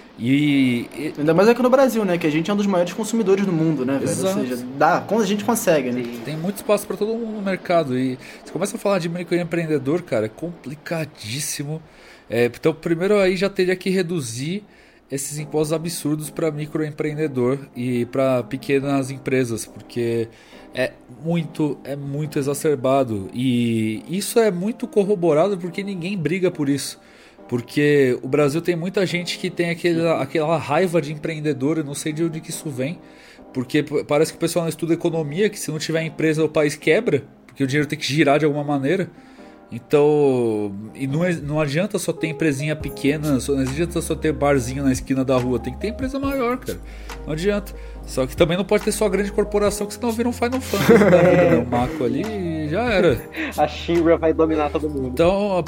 Ainda mais aqui no Brasil, né? Que a gente é um dos maiores consumidores do mundo, né, velho? Exato. Ou seja, a gente consegue, né? Tem muito espaço para todo mundo no mercado. E você começa a falar de microempreendedor, cara, é complicadíssimo. Então, primeiro aí já teria que reduzir esses impostos absurdos para microempreendedor e para pequenas empresas, porque é muito exacerbado, e isso é muito corroborado porque ninguém briga por isso, porque o Brasil tem muita gente que tem aquela raiva de empreendedor, eu não sei de onde que isso vem, porque parece que o pessoal não estuda economia, que se não tiver empresa o país quebra, porque o dinheiro tem que girar de alguma maneira. Então, e não adianta só ter empresinha pequena, não adianta só ter barzinho na esquina da rua, tem que ter empresa maior, cara. Não adianta. Só que também não pode ter só grande corporação, que senão vira um Final Fantasy da vida, né? Um Mako ali e já era. A Shinra vai dominar todo mundo. Então,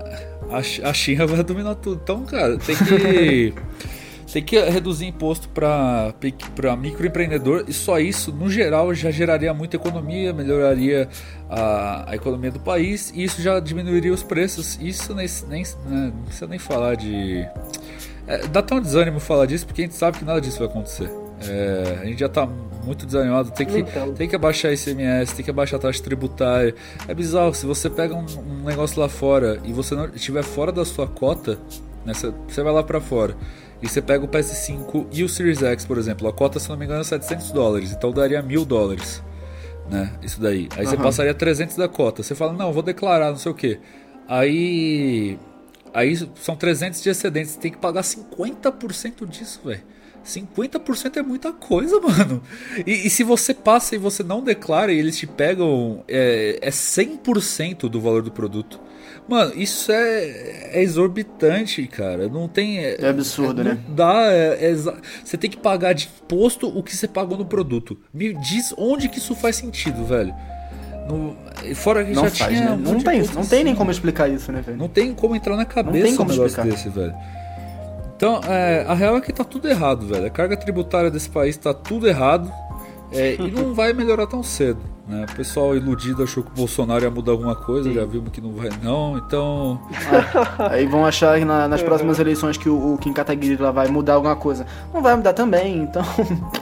a Shinra vai dominar tudo. Então, cara, tem que reduzir imposto para microempreendedor, e só isso, no geral, já geraria muita economia, melhoraria a economia do país, e isso já diminuiria os preços. Isso nem precisa nem falar de... dá até um desânimo falar disso, porque a gente sabe que nada disso vai acontecer. A gente já está muito desanimado, tem que abaixar esse ICMS, tem que abaixar a taxa tributária. É bizarro, se você pega um negócio lá fora e você não estiver fora da sua cota, né, você vai lá para fora e você pega o PS5 e o Series X, por exemplo, a cota, se não me engano, é $700, então daria $1.000, né, isso daí. Aí você passaria 300 da cota, você fala, não, vou declarar, não sei o que. Aí são 300 de excedentes, você tem que pagar 50% disso, velho. 50% é muita coisa, mano. E se você passa e você não declara e eles te pegam, é 100% do valor do produto. Mano, isso é exorbitante, cara. Não tem... É absurdo, né? Não dá. Você tem que pagar de imposto o que você pagou no produto. Me diz onde que isso faz sentido, velho. Fora que não já faz, tinha... né? Não tem nem como explicar isso, né, velho? Não tem como entrar na cabeça um negócio desse, velho. Então, a real é que tá tudo errado, velho. A carga tributária desse país tá tudo errado. E não vai melhorar tão cedo, né? O pessoal iludido achou que o Bolsonaro ia mudar alguma coisa, já vimos que não vai não, então... Aí vão achar que nas próximas eleições que o Kim Kataguiri lá vai mudar alguma coisa. Não vai mudar também, então...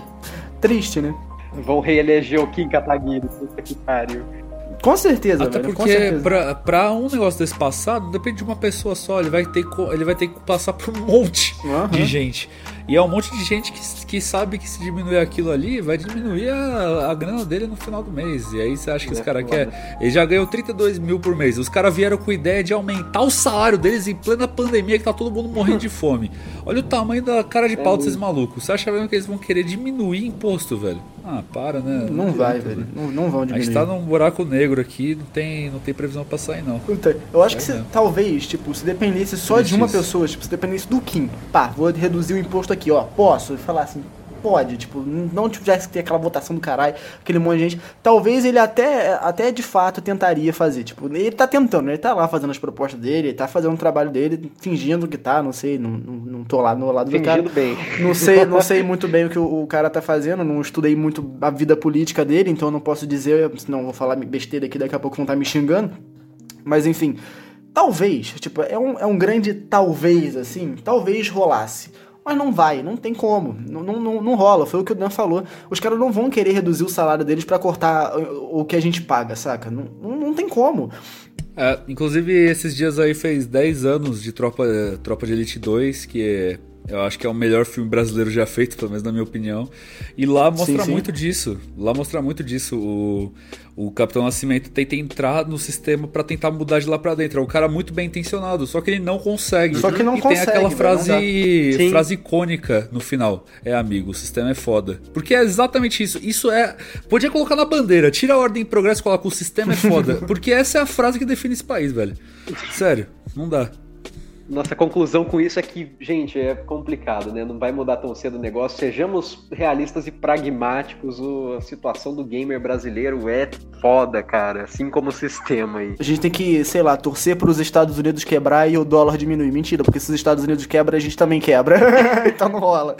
triste, né? Vão reeleger o Kim Kataguiri, puta que pariu. Com certeza, Até velho, porque com certeza. pra um negócio desse passado, depende de uma pessoa só. Ele vai ter que passar por um monte de gente. E é um monte de gente que sabe que se diminuir aquilo ali, vai diminuir a grana dele no final do mês. E aí você acha que esse cara quer... Ele já ganhou 32 mil por mês. Os caras vieram com a ideia de aumentar o salário deles em plena pandemia, que tá todo mundo morrendo de fome. Olha o tamanho da cara de pau desses malucos. Você acha mesmo que eles vão querer diminuir imposto, velho? Ah, para, né? Não vai, velho. Não vão diminuir. A gente tá num buraco negro aqui, não tem previsão pra sair, não. Puta, eu acho que talvez, tipo, se dependesse só de uma pessoa, tipo, se dependesse do Kim, pá, vou reduzir o imposto aqui, ó, posso? Falar assim, pode, tipo, não tivesse que ter aquela votação do caralho, aquele monte de gente, talvez ele até de fato tentaria fazer, tipo, ele tá tentando, ele tá lá fazendo as propostas dele, ele tá fazendo o trabalho dele, fingindo que tá, não sei, não tô lá no lado do cara. Fingindo bem. Não sei muito bem o que o cara tá fazendo, não estudei muito a vida política dele, então eu não posso dizer, senão vou falar besteira aqui, daqui a pouco vão estar me xingando, mas enfim, talvez, tipo, é um grande talvez, assim, talvez rolasse. Mas não vai, não tem como, não rola, foi o que o Dan falou. Os caras não vão querer reduzir o salário deles pra cortar o que a gente paga, saca? Não tem como. Inclusive, esses dias aí fez 10 anos de Tropa de Elite 2, que eu acho que é o melhor filme brasileiro já feito, pelo menos na minha opinião. E lá mostra muito disso. Lá mostra muito disso. O Capitão Nascimento tenta entrar no sistema pra tentar mudar de lá pra dentro. É um cara muito bem intencionado, só que ele não consegue. Só que não e consegue, tem aquela velho, frase icônica no final. Amigo, o sistema é foda. Porque é exatamente isso. Isso é... Podia colocar na bandeira. Tira a ordem em progresso e coloca o sistema é foda. Porque essa é a frase que define esse país, velho. Sério, não dá. Nossa conclusão com isso é que, gente, é complicado, né? Não vai mudar tão cedo o negócio. Sejamos realistas e pragmáticos. A situação do gamer brasileiro é foda, cara. Assim como o sistema aí. A gente tem que, sei lá, torcer para os Estados Unidos quebrar e o dólar diminuir. Mentira, porque se os Estados Unidos quebram, a gente também quebra. Então não rola.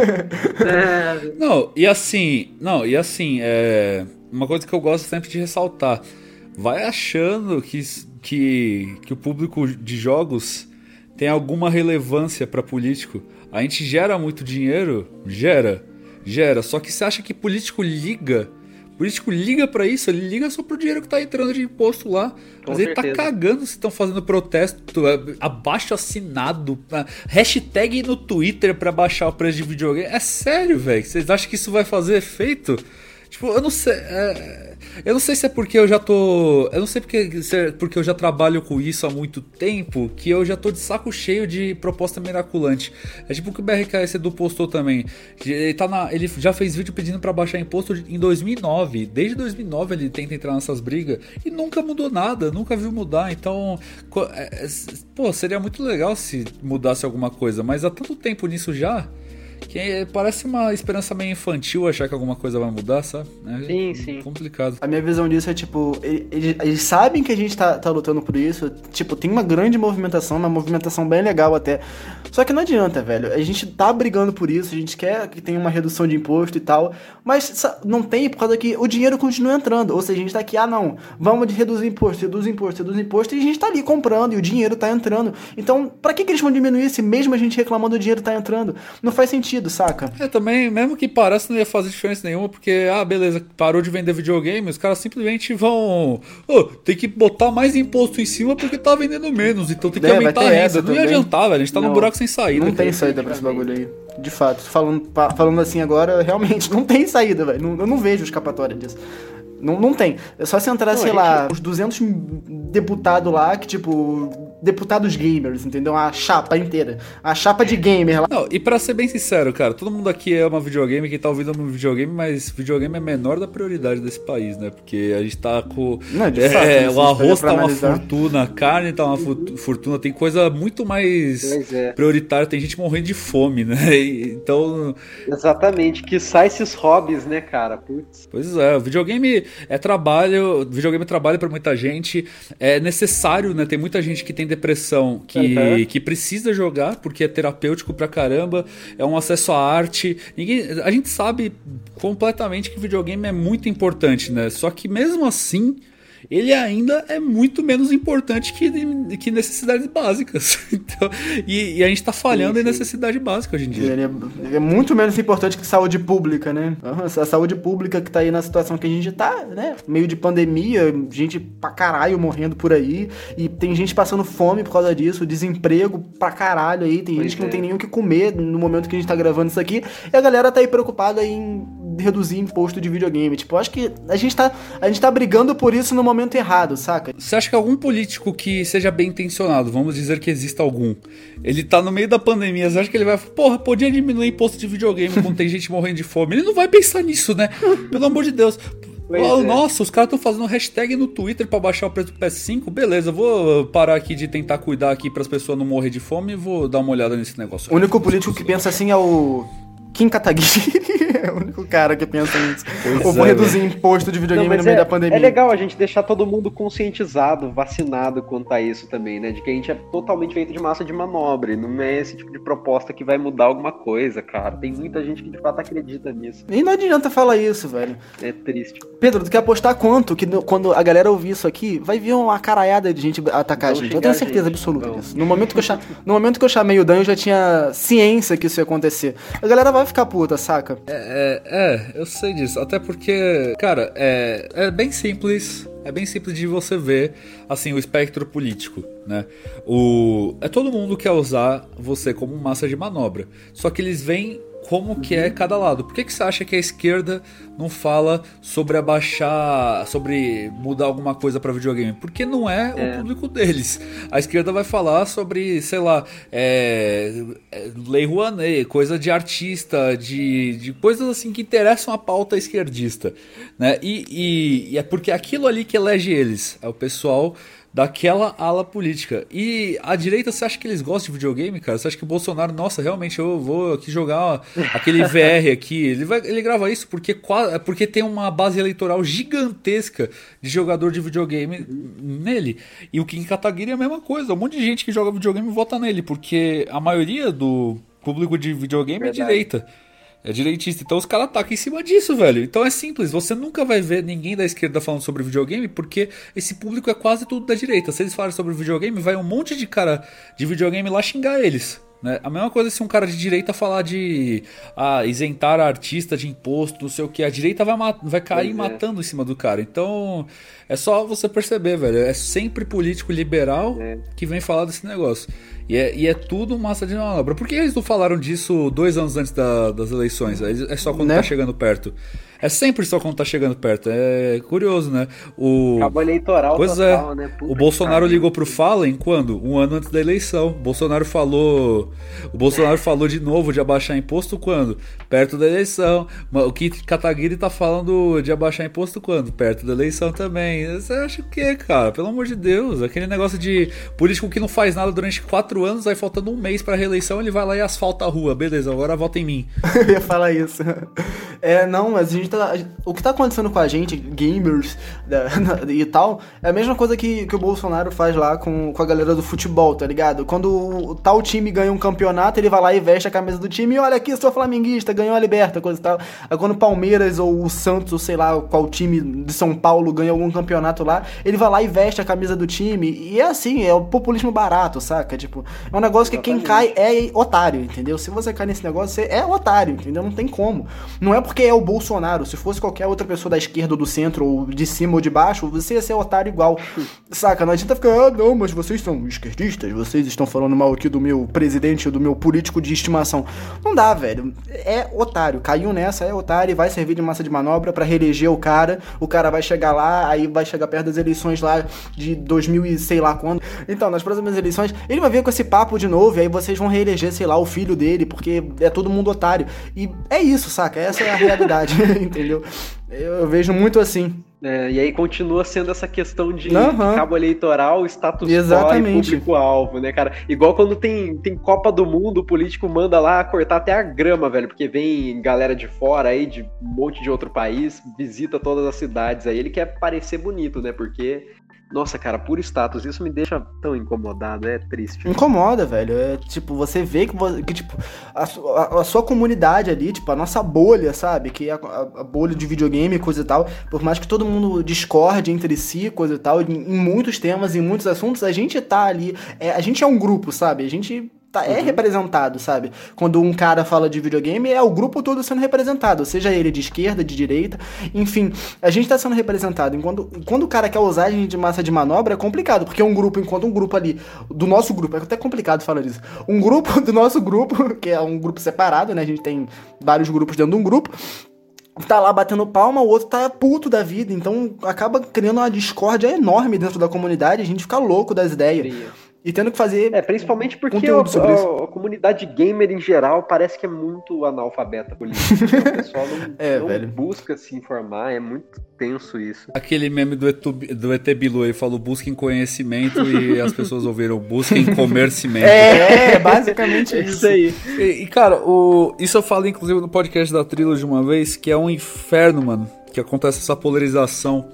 E assim, uma coisa que eu gosto sempre de ressaltar. Vai achando que o público de jogos tem alguma relevância para político. A gente gera muito dinheiro? Gera. Só que você acha que político liga pra isso? Ele liga só pro dinheiro que tá entrando de imposto lá. Mas ele tá cagando se estão fazendo protesto, abaixo assinado, hashtag no Twitter pra baixar o preço de videogame. É sério, velho? Vocês acham que isso vai fazer efeito? Tipo, eu não sei. Eu não sei se é porque eu já tô... Eu não sei se é porque eu já trabalho com isso há muito tempo, que eu já tô de saco cheio de proposta miraculante. É tipo o que o BRKS Edu postou também. Ele já fez vídeo pedindo pra baixar imposto em 2009. Desde 2009 ele tenta entrar nessas brigas e nunca mudou nada, nunca viu mudar. Então, seria muito legal se mudasse alguma coisa, mas há tanto tempo nisso já... Que parece uma esperança meio infantil achar que alguma coisa vai mudar, sabe? Sim. Complicado. A minha visão disso é, tipo, eles sabem que a gente tá lutando por isso. Tipo, tem uma grande movimentação, uma movimentação bem legal até. Só que não adianta, velho. A gente tá brigando por isso, a gente quer que tenha uma redução de imposto e tal. Mas não tem por causa que o dinheiro continua entrando. Ou seja, a gente tá aqui, vamos reduzir imposto, reduz imposto. E a gente tá ali comprando e o dinheiro tá entrando. Então, pra que eles vão diminuir se mesmo a gente reclamando o dinheiro tá entrando? Não faz sentido, saca? Também, mesmo que parasse, não ia fazer diferença nenhuma, porque, beleza, parou de vender videogame, os caras simplesmente vão... tem que botar mais imposto em cima porque tá vendendo menos, então tem que aumentar a renda. Não ia adiantar, velho, a gente tá num buraco sem saída. Não tem saída pra esse bagulho aí. De fato, falando assim agora, realmente, não tem saída, velho. Eu não vejo escapatória disso. Não tem. É só você entrar, lá, os 200 deputados lá, que tipo... Deputados gamers, entendeu? A chapa inteira. A chapa de gamer lá. Não, e pra ser bem sincero, cara, todo mundo aqui ama videogame, quem tá ouvindo ama videogame, mas videogame é menor da prioridade desse país, né? Porque a gente tá com... Não, de fato, o arroz tá uma fortuna, a carne tá uma fortuna, tem coisa muito mais prioritária, tem gente morrendo de fome, né? Então... Exatamente, que sai esses hobbies, né, cara? Putz. Pois é, o videogame é trabalho, pra muita gente, é necessário, né? Tem muita gente que tem depressão que precisa jogar porque é terapêutico pra caramba, é um acesso à arte. A gente sabe completamente que videogame é muito importante, né? Só que mesmo assim ele ainda é muito menos importante que necessidades básicas. Então, e a gente tá falhando em necessidade básica hoje em dia. Ele é muito menos importante que saúde pública, né? A saúde pública que tá aí na situação que a gente tá, né? Meio de pandemia, gente pra caralho morrendo por aí, e tem gente passando fome por causa disso, desemprego pra caralho aí, tem gente que não tem nem o que comer no momento que a gente tá gravando isso aqui, e a galera tá aí preocupada em reduzir imposto de videogame. Tipo, eu acho que a gente tá brigando por isso no momento errado, saca? Você acha que algum político que seja bem intencionado, vamos dizer que exista algum, ele tá no meio da pandemia, você acha que ele vai, porra, podia diminuir imposto de videogame quando tem gente morrendo de fome? Ele não vai pensar nisso, né? Pelo amor de Deus. Nossa, os caras estão fazendo hashtag no Twitter pra baixar o preço do PS5. Beleza, vou parar aqui de tentar cuidar aqui pras pessoas não morrer de fome e vou dar uma olhada nesse negócio. O único político que pensa assim é o Kim Kataguiri. É o único cara que pensa nisso. Eu vou reduzir imposto de videogame no meio da pandemia. É legal a gente deixar todo mundo conscientizado, vacinado quanto a isso também, né? De que a gente é totalmente feito de massa de manobra. E não é esse tipo de proposta que vai mudar alguma coisa, cara. Tem muita gente que de fato acredita nisso. E não adianta falar isso, velho. É triste. Pedro, tu quer apostar quanto? Que quando a galera ouvir isso aqui, vai vir uma caralhada de gente atacar a gente. Eu tenho certeza absoluta disso. No momento que eu chamei o Dan, eu já tinha ciência que isso ia acontecer. A galera vai ficar puta, saca? Eu sei disso. Até porque, cara, é bem simples. É bem simples de você ver, assim, o espectro político, né? Todo mundo quer usar você como massa de manobra. Só que eles veem como que é cada lado. Por que você acha que a esquerda não fala sobre sobre mudar alguma coisa pra videogame? Porque não é o público deles. A esquerda vai falar sobre, sei lá, Lei Rouanet, coisa de artista, de coisas assim que interessam a pauta esquerdista, né? E é porque aquilo ali que elege eles, é o pessoal daquela ala política. E a direita, você acha que eles gostam de videogame, cara? Você acha que o Bolsonaro, nossa, realmente eu vou aqui jogar aquele VR aqui? Ele grava isso porque tem uma base eleitoral gigantesca de jogador de videogame nele. E o Kim Kataguiri é a mesma coisa. Um monte de gente que joga videogame vota nele, porque a maioria do público de videogame é direita. É direitista, então os caras atacam em cima disso, velho. Então é simples, você nunca vai ver ninguém da esquerda falando sobre videogame, porque esse público é quase tudo da direita. Se eles falarem sobre videogame, vai um monte de cara de videogame lá xingar eles, né? A mesma coisa se um cara de direita falar de isentar a artista de imposto, não sei o que, a direita vai cair matando em cima do cara. Então é só você perceber, velho, é sempre político liberal que vem falar desse negócio. E é tudo massa de manobra. Por que eles não falaram disso 2 anos antes das eleições? É só quando tá chegando perto. É sempre só quando tá chegando perto. É curioso, né? Cabo eleitoral total, né? Puta, o Bolsonaro ligou pro Fallen quando? 1 ano antes da eleição. O Bolsonaro falou de novo de abaixar imposto quando? Perto da eleição. O Kim Kataguiri tá falando de abaixar imposto quando? Perto da eleição também. Você acha o quê, cara? Pelo amor de Deus. Aquele negócio de político que não faz nada durante 4 anos, aí faltando 1 mês pra reeleição, ele vai lá e asfalta a rua. Beleza, agora vota em mim. Eu ia falar isso. Não, mas a gente o que tá acontecendo com a gente, gamers e tal, é a mesma coisa que o Bolsonaro faz lá com a galera do futebol, tá ligado? Quando o tal time ganha um campeonato, ele vai lá e veste a camisa do time e olha aqui, sou flamenguista, ganhou a Liberta, coisa e tal. Aí quando o Palmeiras ou o Santos, ou sei lá, qual time de São Paulo ganha algum campeonato lá, ele vai lá e veste a camisa do time. E é assim, é o populismo barato, saca? Tipo, é um negócio que quem cai é otário, entendeu? Se você cai nesse negócio, você é otário, entendeu? Não tem como. Não é porque é o Bolsonaro. Se fosse qualquer outra pessoa da esquerda ou do centro, ou de cima ou de baixo, você ia ser otário igual. Saca? Não adianta ficar, não, mas vocês são esquerdistas, vocês estão falando mal aqui do meu presidente, do meu político de estimação. Não dá, velho. É otário. Caiu nessa, é otário e vai servir de massa de manobra pra reeleger o cara vai chegar lá, aí vai chegar perto das eleições lá de 2000 e sei lá quando. Então, nas próximas eleições, ele vai vir com esse papo de novo, e aí vocês vão reeleger, sei lá, o filho dele, porque é todo mundo otário. E é isso, saca? Essa é a realidade, entendeu? Eu vejo muito assim. E aí continua sendo essa questão de cabo eleitoral, status quo e público-alvo, né, cara? Igual quando tem Copa do Mundo, o político manda lá cortar até a grama, velho, porque vem galera de fora aí, de um monte de outro país, visita todas as cidades aí, ele quer parecer bonito, né, porque Nossa, cara, por status, isso me deixa tão incomodado, é triste. Incomoda, velho. É tipo, você vê que tipo, a sua comunidade ali, tipo, a nossa bolha, sabe? Que é a bolha de videogame e coisa e tal. Por mais que todo mundo discorde entre si, coisa e tal, em muitos temas, em muitos assuntos, a gente tá ali. A gente é um grupo, sabe? A gente é representado, sabe? Quando um cara fala de videogame, é o grupo todo sendo representado, seja ele de esquerda, de direita, enfim, a gente tá sendo representado. Quando o cara quer usar a gente de massa de manobra, é complicado, porque enquanto um grupo ali, do nosso grupo, é até complicado falar disso, um grupo do nosso grupo, que é um grupo separado, né? A gente tem vários grupos dentro de um grupo, tá lá batendo palma, o outro tá puto da vida, então acaba criando uma discórdia enorme dentro da comunidade, a gente fica louco das ideias. E tendo que fazer. Principalmente porque a comunidade gamer em geral parece que é muito analfabeta política. O pessoal não busca se informar, é muito tenso isso. Aquele meme do ET Bilu, ele falou busquem conhecimento e as pessoas ouviram busquem comercimento. Basicamente isso aí. E cara, isso eu falo inclusive no podcast da Trilogy uma vez, que é um inferno, mano, que acontece essa polarização.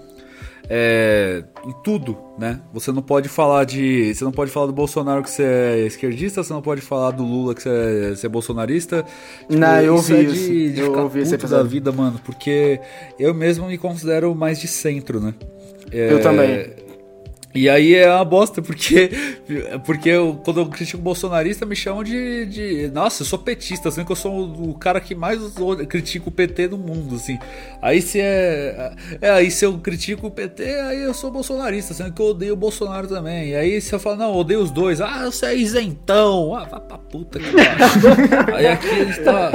Em tudo, né? Você não pode falar do Bolsonaro que você é esquerdista, você não pode falar do Lula que você é bolsonarista. Tipo, não, eu ouvi isso. De ficar puto da vida, mano, porque eu mesmo me considero mais de centro, né? Eu também. E aí é uma bosta, porque quando eu critico o bolsonarista, me chamam de nossa, eu sou petista, sendo que eu sou o cara que mais critica o PT no mundo, assim. Aí se eu critico o PT, aí eu sou bolsonarista, sendo que eu odeio o Bolsonaro também. E aí se eu falo, não, eu odeio os dois, você é isentão, vai pra puta que pariu. Aí aqui a gente tá...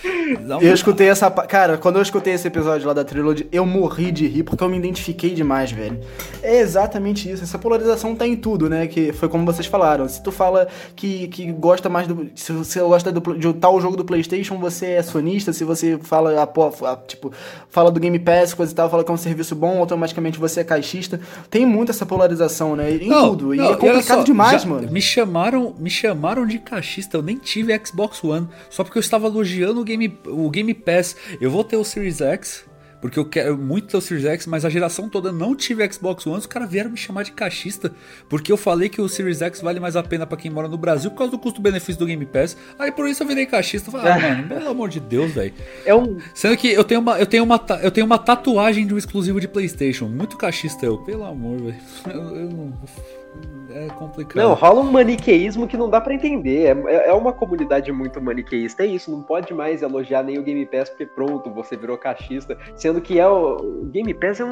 Eu escutei cara, quando eu escutei esse episódio lá da Trilogy, eu morri de rir, porque eu me identifiquei demais, velho. É exatamente isso. Essa polarização tá em tudo, né? Que foi como vocês falaram. Se tu fala que gosta mais se você gosta de tal jogo do PlayStation, você é sonista. Se você fala, fala do Game Pass, coisa e tal, fala que é um serviço bom, automaticamente você é caixista. Tem muito essa polarização, né? Em tudo. E é complicado demais, mano. Me chamaram de caixista. Eu nem tive Xbox One. Só porque eu estava elogiando o Game Pass. Eu vou ter o Series X, porque eu quero muito ter o Series X, mas a geração toda não tive Xbox One. Os caras vieram me chamar de caixista, porque eu falei que o Series X vale mais a pena pra quem mora no Brasil por causa do custo-benefício do Game Pass. Aí por isso eu virei caixista. Falei, mano, pelo amor de Deus, velho. Sendo que eu tenho uma tatuagem de um exclusivo de PlayStation. Muito caixista pelo amor, velho. Eu não... É complicado. Não, rola um maniqueísmo que não dá pra entender. É uma comunidade muito maniqueísta. É isso, não pode mais elogiar nem o Game Pass porque pronto, você virou caixista. Sendo que o Game Pass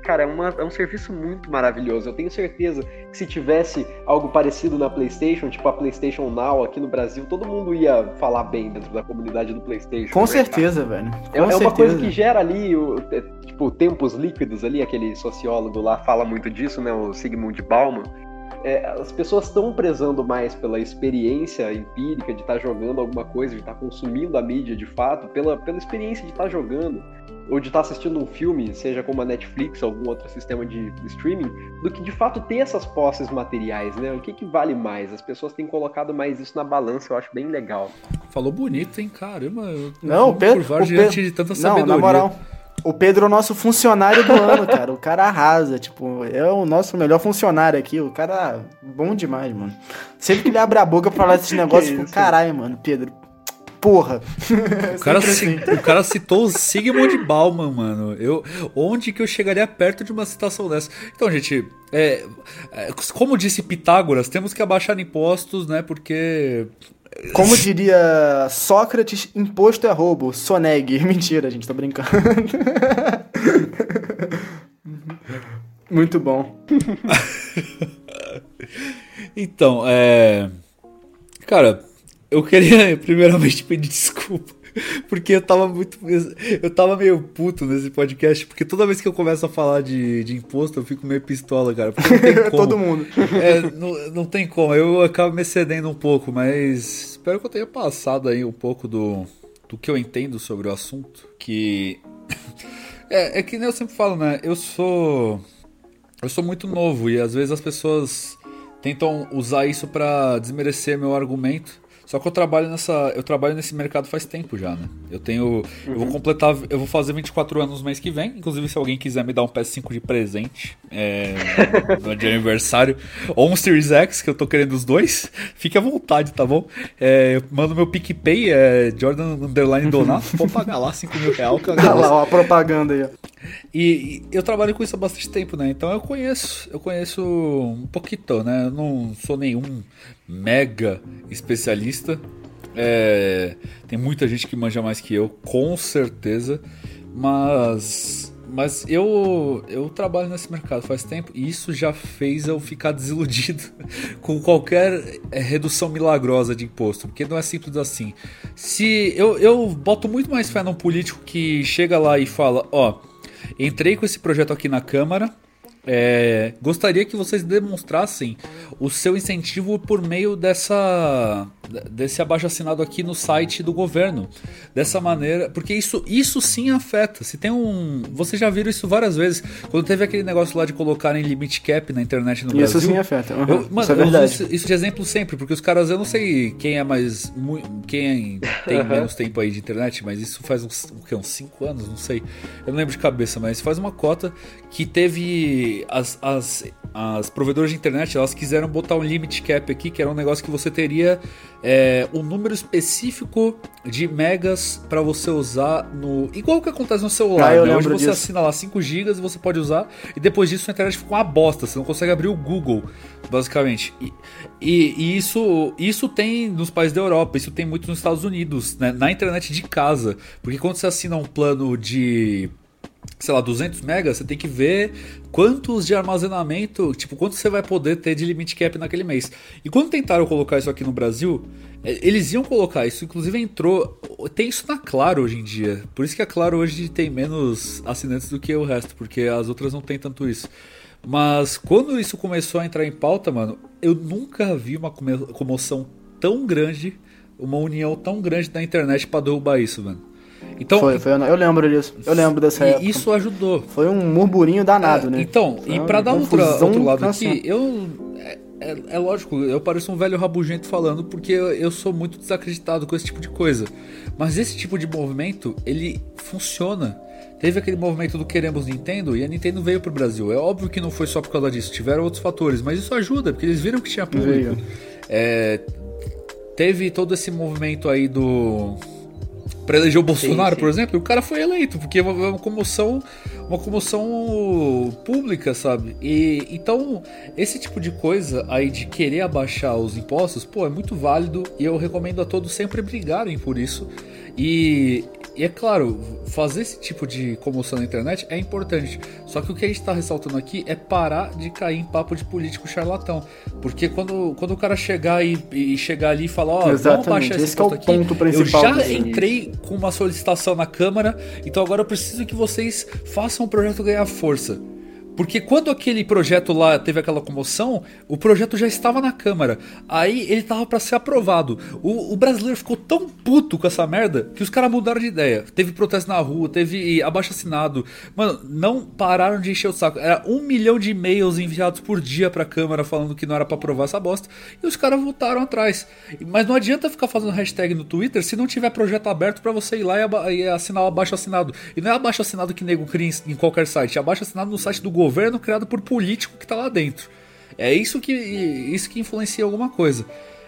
é um serviço muito maravilhoso. Eu tenho certeza que se tivesse algo parecido na PlayStation, tipo a PlayStation Now aqui no Brasil, todo mundo ia falar bem dentro da comunidade do PlayStation. Com certeza, velho. É uma coisa que gera ali, tempos líquidos ali, aquele sociólogo lá fala muito disso, né, o Zygmunt Bauman. As pessoas estão prezando mais pela experiência empírica de estar jogando alguma coisa, de estar consumindo a mídia de fato, pela experiência de estar jogando, ou de estar assistindo um filme, seja como a Netflix ou algum outro sistema de streaming, do que de fato ter essas posses materiais, né? O que vale mais? As pessoas têm colocado mais isso na balança, eu acho bem legal. Falou bonito, hein, caramba. Não, o Pedro... diante de tanta sabedoria. Não, na moral... O Pedro é o nosso funcionário do ano, cara. O cara arrasa, tipo, é o nosso melhor funcionário aqui. O cara bom demais, mano. Sempre que ele abre a boca pra falar desses negócios, tipo, caralho, mano, Pedro. Porra. O cara citou o Zygmunt Bauman, mano. Onde que eu chegaria perto de uma citação dessa? Então, gente, como disse Pitágoras, temos que abaixar impostos, né? Porque... Como diria Sócrates, imposto é roubo, sonegue. Mentira, gente, tô brincando. Muito bom. Então, cara, eu queria primeiramente pedir desculpa, porque eu tava meio puto nesse podcast, porque toda vez que eu começo a falar de imposto, eu fico meio pistola, cara, porque não tem como. Todo mundo. Não tem como, eu acabo me excedendo um pouco, mas espero que eu tenha passado aí um pouco do que eu entendo sobre o assunto, que é que nem eu sempre falo, né, eu sou muito novo e às vezes as pessoas tentam usar isso pra desmerecer meu argumento. Só que eu trabalho nesse mercado faz tempo já, né? Eu vou fazer 24 anos no mês que vem. Inclusive, se alguém quiser me dar um PS5 de presente de aniversário, ou um Series X, que eu tô querendo os dois, fique à vontade, tá bom? Manda meu PicPay, Jordan Donato, pode pagar lá 5 mil reais. Olha lá, ó, a propaganda aí. E eu trabalho com isso há bastante tempo, né? Então eu conheço um pouquinho, né? Eu não sou nenhum mega especialista. Tem muita gente que manja mais que eu, com certeza. Mas eu trabalho nesse mercado faz tempo e isso já fez eu ficar desiludido com qualquer redução milagrosa de imposto, porque não é simples assim. Se eu boto muito mais fé num político que chega lá e fala, entrei com esse projeto aqui na Câmara, gostaria que vocês demonstrassem o seu incentivo por meio desse abaixo-assinado aqui no site do governo. Dessa maneira, porque isso sim afeta. Vocês já viram isso várias vezes. Quando teve aquele negócio lá de colocarem limit cap na internet no Brasil. Isso sim afeta. Isso é verdade. Eu uso isso de exemplo sempre, porque os caras, eu não sei quem tem menos tempo aí de internet, mas isso faz uns 5 anos, não sei. Eu não lembro de cabeça, mas faz uma cota que teve as provedoras de internet, elas quiseram botar um limit cap aqui, que era um negócio que você teria um número específico de megas para você usar igual que acontece no celular, né? Onde você assina lá 5 GB e você pode usar, e depois disso a internet fica uma bosta, você não consegue abrir o Google, basicamente. E isso tem nos países da Europa, isso tem muito nos Estados Unidos, né? Na internet de casa, porque quando você assina um plano de 200 megas, você tem que ver quantos de armazenamento, quanto você vai poder ter de limit cap naquele mês. E quando tentaram colocar isso aqui no Brasil, eles iam colocar isso, inclusive tem isso na Claro hoje em dia. Por isso que a Claro hoje tem menos assinantes do que o resto, porque as outras não tem tanto isso. Mas quando isso começou a entrar em pauta, mano, eu nunca vi uma comoção tão grande, uma união tão grande da internet pra derrubar isso, mano. Então, eu lembro disso. Eu lembro dessa época. E isso ajudou. Foi um murmurinho danado, né? Então, e pra dar outro lado aqui, é lógico, eu pareço um velho rabugento falando, porque eu sou muito desacreditado com esse tipo de coisa. Mas esse tipo de movimento, ele funciona. Teve aquele movimento do Queremos Nintendo e a Nintendo veio pro Brasil. É óbvio que não foi só por causa disso, tiveram outros fatores, mas isso ajuda, porque eles viram que tinha público. Teve todo esse movimento aí para eleger o Bolsonaro, sim. Por exemplo, e o cara foi eleito, porque é uma comoção pública, sabe? Então, esse tipo de coisa aí de querer abaixar os impostos, é muito válido e eu recomendo a todos sempre brigarem por isso. E é claro, fazer esse tipo de comoção na internet é importante. Só que o que a gente está ressaltando aqui é parar de cair em papo de político charlatão. Porque quando o cara chegar ali e falar, vamos baixar esse imposto aqui, eu já entrei com uma solicitação na Câmara, então agora eu preciso que vocês façam o projeto ganhar força. Porque quando aquele projeto lá teve aquela comoção, o projeto já estava na Câmara. Aí ele tava pra ser aprovado. O brasileiro ficou tão puto com essa merda que os caras mudaram de ideia. Teve protesto na rua, teve abaixo-assinado. Mano, não pararam de encher o saco. Era 1 milhão de e-mails enviados por dia pra Câmara falando que não era pra aprovar essa bosta. E os caras voltaram atrás. Mas não adianta ficar fazendo hashtag no Twitter se não tiver projeto aberto pra você ir lá e assinar o abaixo-assinado. E não é abaixo-assinado que nego cria em qualquer site. É abaixo-assinado no site do governo criado por político que tá lá dentro. É isso que influencia alguma coisa.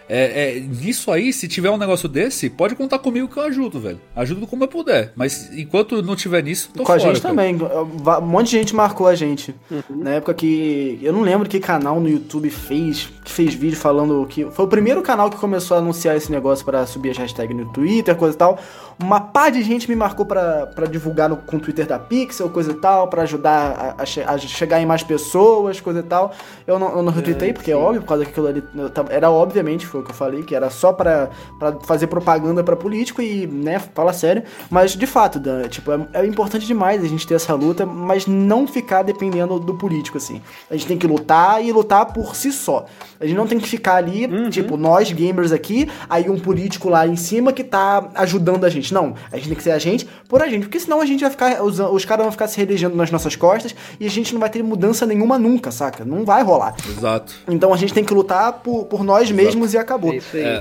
Nisso aí, se tiver um negócio desse, pode contar comigo que eu ajudo, velho. Ajudo como eu puder. Mas enquanto não tiver nisso, tô fora. Com a gente também. Um monte de gente marcou a gente. Na época que... Eu não lembro que canal no YouTube fez vídeo falando que... Foi o primeiro canal que começou a anunciar esse negócio pra subir as hashtags no Twitter, coisa e tal. Uma pá de gente me marcou pra divulgar com o Twitter da Pixel, coisa e tal, pra ajudar a chegar em mais pessoas, coisa e tal. Eu não retweetei, porque é óbvio, por causa que aquilo ali... Era obviamente, foi o que eu falei, que era só pra fazer propaganda pra político e, né, fala sério. Mas, de fato, Dan, é importante demais a gente ter essa luta, mas não ficar dependendo do político, assim. A gente tem que lutar e lutar por si só. A gente não tem que ficar ali, nós gamers aqui, aí um político lá em cima que tá ajudando a gente. Não, a gente tem que ser a gente por a gente, porque senão a gente vai ficar, os caras vão ficar se reelegendo nas nossas costas e a gente não vai ter mudança nenhuma nunca, saca? Não vai rolar. Exato. Então a gente tem que lutar por nós mesmos. Exato. E acabou. É isso aí.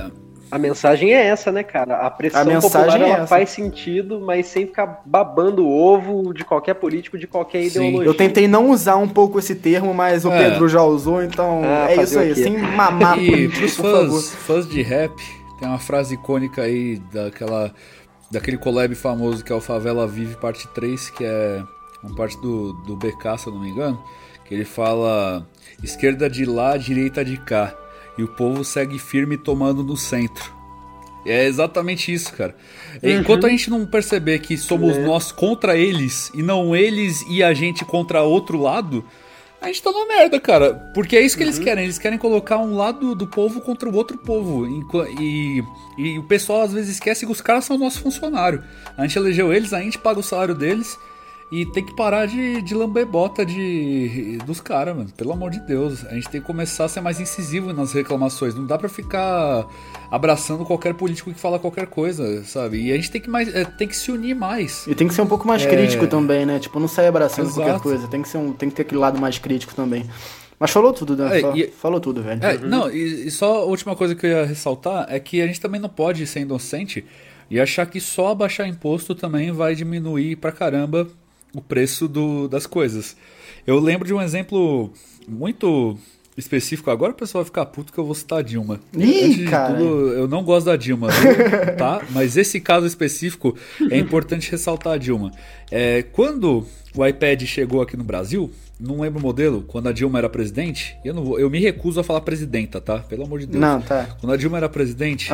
A mensagem é essa, né, cara? A pressão popular ela faz sentido, mas sem ficar babando o ovo de qualquer político, de qualquer ideologia. Eu tentei não usar um pouco esse termo, mas o Pedro já usou, então é isso aí, sem mamar político, por favor. Fãs de rap, tem uma frase icônica aí daquele collab famoso que é o Favela Vive Parte 3, que é uma parte do BK, se eu não me engano, que ele fala esquerda de lá, direita de cá. E o povo segue firme tomando no centro. É exatamente isso, cara. Enquanto a gente não perceber que somos nós contra eles, e não eles e a gente contra outro lado, a gente tá na merda, cara. Porque é isso que eles querem. Eles querem colocar um lado do povo contra o outro povo. E o pessoal às vezes esquece que os caras são nossos funcionários. A gente elegeu eles, a gente paga o salário deles. E tem que parar de lamber bota dos caras, mano. Pelo amor de Deus. A gente tem que começar a ser mais incisivo nas reclamações. Não dá pra ficar abraçando qualquer político que fala qualquer coisa, sabe? E a gente tem que se unir mais. E tem que ser um pouco mais crítico também, né? Tipo, não sair abraçando qualquer coisa. Tem que ter aquele lado mais crítico também. Mas falou tudo, né? Falou tudo, velho. Não, e só a última coisa que eu ia ressaltar é que a gente também não pode ser inocente e achar que só abaixar imposto também vai diminuir pra caramba o preço das coisas. Eu lembro de um exemplo muito específico. Agora o pessoal vai ficar puto que eu vou citar a Dilma. Antes de tudo, eu não gosto da Dilma, tá? Mas esse caso específico é importante ressaltar a Dilma. Quando o iPad chegou aqui no Brasil, não lembro o modelo, quando a Dilma era presidente, eu me recuso a falar presidenta, tá? Pelo amor de Deus. Não, tá. Quando a Dilma era presidente,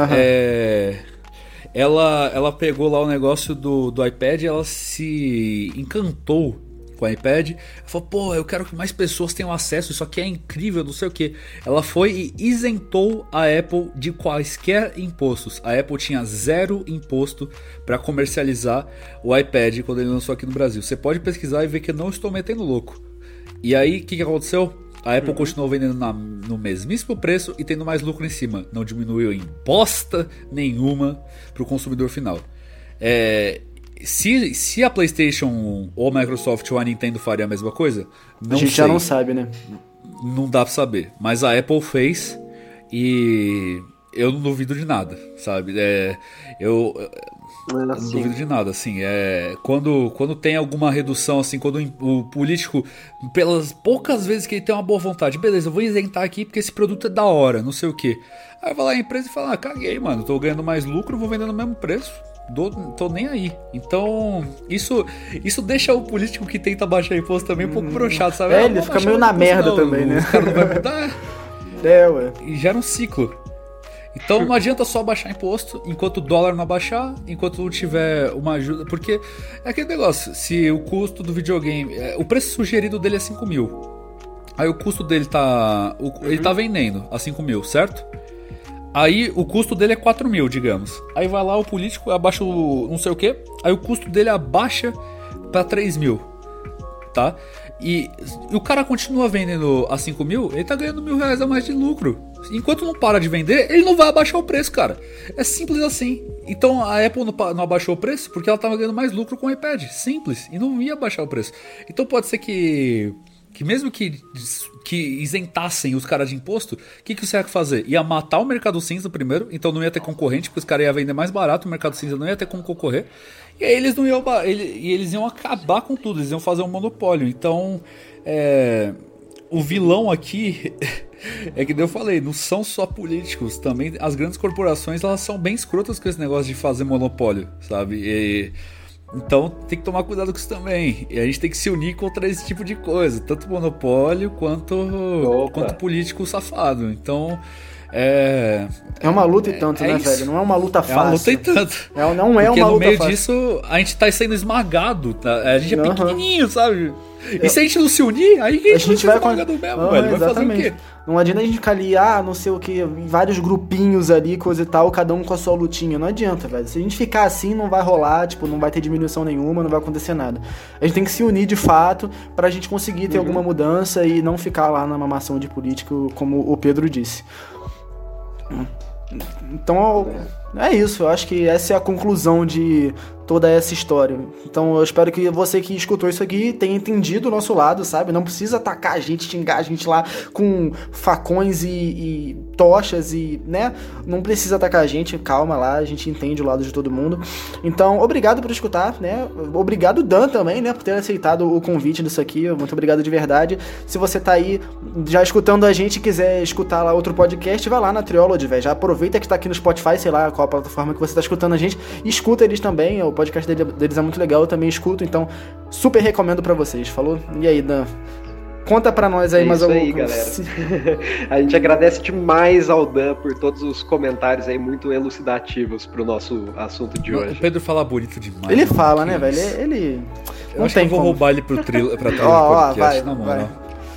Ela pegou lá o negócio do iPad, ela se encantou com o iPad. Ela falou, pô, eu quero que mais pessoas tenham acesso, isso aqui é incrível, não sei o que. Ela foi e isentou a Apple de quaisquer impostos. A Apple tinha 0 imposto para comercializar o iPad quando ele lançou aqui no Brasil. Você pode pesquisar e ver que eu não estou metendo louco. E aí, o que aconteceu? A Apple continuou vendendo no mesmíssimo preço e tendo mais lucro em cima. Não diminuiu em bosta nenhuma para o consumidor final. Se a PlayStation ou a Microsoft ou a Nintendo faria a mesma coisa, não sei. A gente já não sabe, né? Não dá para saber. Mas a Apple fez e eu não duvido de nada, sabe? Eu não duvido de nada, assim. Quando tem alguma redução, assim, quando o político, pelas poucas vezes que ele tem uma boa vontade, beleza, eu vou isentar aqui porque esse produto é da hora, não sei o que. Aí vai lá a empresa e fala, caguei, mano, tô ganhando mais lucro, vou vendendo o mesmo preço. Tô nem aí. Então, isso deixa o político que tenta baixar imposto também um pouco broxado, sabe? Ele fica meio na merda também, né? Os caras não vai mudar. Ué. E gera um ciclo. Então não adianta só baixar imposto enquanto o dólar não abaixar, enquanto não tiver uma ajuda. Porque é aquele negócio, se o custo do videogame, o preço sugerido dele é 5 mil. Aí o custo dele ele tá vendendo a 5 mil, certo? Aí o custo dele é 4 mil, digamos. Aí vai lá o político, abaixa o não sei o que, aí o custo dele abaixa pra 3 mil, tá? E o cara continua vendendo a 5 mil, ele tá ganhando R$1.000 a mais de lucro. Enquanto não para de vender, ele não vai abaixar o preço, cara. É simples assim. Então a Apple não abaixou o preço porque ela tava ganhando mais lucro com o iPad. Simples. E não ia abaixar o preço. Então pode ser que mesmo que isentassem os caras de imposto, o que você ia fazer? Ia matar o mercado cinza primeiro, então não ia ter concorrente, porque os caras iam vender mais barato, o mercado cinza não ia ter como concorrer. E aí eles iam acabar com tudo, eles iam fazer um monopólio. Então, o vilão aqui é que eu falei, não são só políticos, também as grandes corporações, elas são bem escrotas com esse negócio de fazer monopólio, sabe? Então tem que tomar cuidado com isso também. E a gente tem que se unir contra esse tipo de coisa, tanto monopólio quanto político safado. Então é uma luta e tanto, né, isso, velho? Não é uma luta fácil. É uma luta e tanto. Não é uma luta fácil. Porque no meio fácil. Disso, a gente tá sendo esmagado. Tá? A gente é pequenininho, sabe? E se a gente não se unir, aí a gente vai esmagado mesmo, velho. Vai fazer o quê? Não adianta a gente ficar ali, não sei o que, vários grupinhos ali, coisa e tal, cada um com a sua lutinha. Não adianta, velho. Se a gente ficar assim, não vai rolar, tipo, não vai ter diminuição nenhuma, não vai acontecer nada. A gente tem que se unir de fato pra gente conseguir ter alguma mudança e não ficar lá na mamação de político, como o Pedro disse. Então, É isso, eu acho que essa é a conclusão de toda essa história. Então eu espero que você que escutou isso aqui tenha entendido o nosso lado, sabe? Não precisa atacar a gente, xingar a gente lá com facões e tochas e, né? Não precisa atacar a gente, calma lá, a gente entende o lado de todo mundo. Então, obrigado por escutar, né? Obrigado, Dan, também, né? Por ter aceitado o convite disso aqui. Muito obrigado de verdade. Se você tá aí já escutando a gente e quiser escutar lá outro podcast, vai lá na Triology, velho. Já aproveita que tá aqui no Spotify, sei lá qual a plataforma que você tá escutando a gente, e escuta eles também. O podcast deles é muito legal, eu também escuto, então super recomendo pra vocês, falou? E aí, Dan? Conta pra nós aí mais alguma coisa. Isso aí, galera. A gente agradece demais ao Dan por todos os comentários aí muito elucidativos pro nosso assunto de hoje. O Pedro fala bonito demais. Ele fala, né, velho? Ele... Eu acho que eu vou roubar ele pra trilha do podcast, na moral.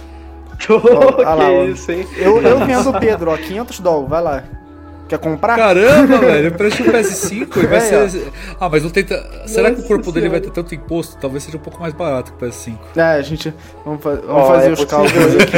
Que isso, hein? Eu vendo o Pedro, ó, $500, vai lá. Quer comprar? Caramba, velho, eu preço o PS5 e vai ser... Ah, mas não tenta... Será que o corpo dele vai ter tanto imposto? Talvez seja um pouco mais barato que o PS5. É, a gente... Vamos fazer os cálculos aqui,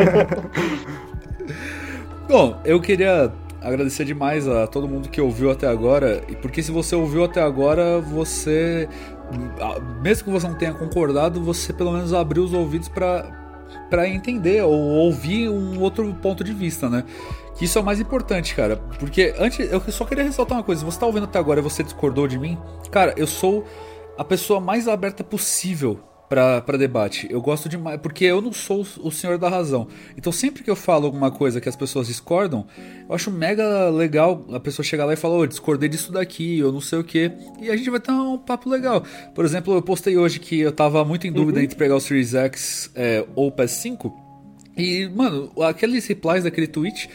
ó. Bom, eu queria agradecer demais a todo mundo que ouviu até agora, porque se você ouviu até agora, você... Mesmo que você não tenha concordado, você pelo menos abriu os ouvidos pra entender ou ouvir um outro ponto de vista, né? Que isso é o mais importante, cara. Porque antes, eu só queria ressaltar uma coisa. Se você tá ouvindo até agora e você discordou de mim, cara, eu sou a pessoa mais aberta possível pra debate. Eu gosto demais, porque eu não sou o senhor da razão. Então sempre que eu falo alguma coisa que as pessoas discordam, eu acho mega legal a pessoa chegar lá e falar, discordei disso daqui, ou não sei o que. E a gente vai ter um papo legal. Por exemplo, eu postei hoje que eu tava muito em dúvida entre pegar o Series X ou o PS5. E, mano, aqueles replies daquele tweet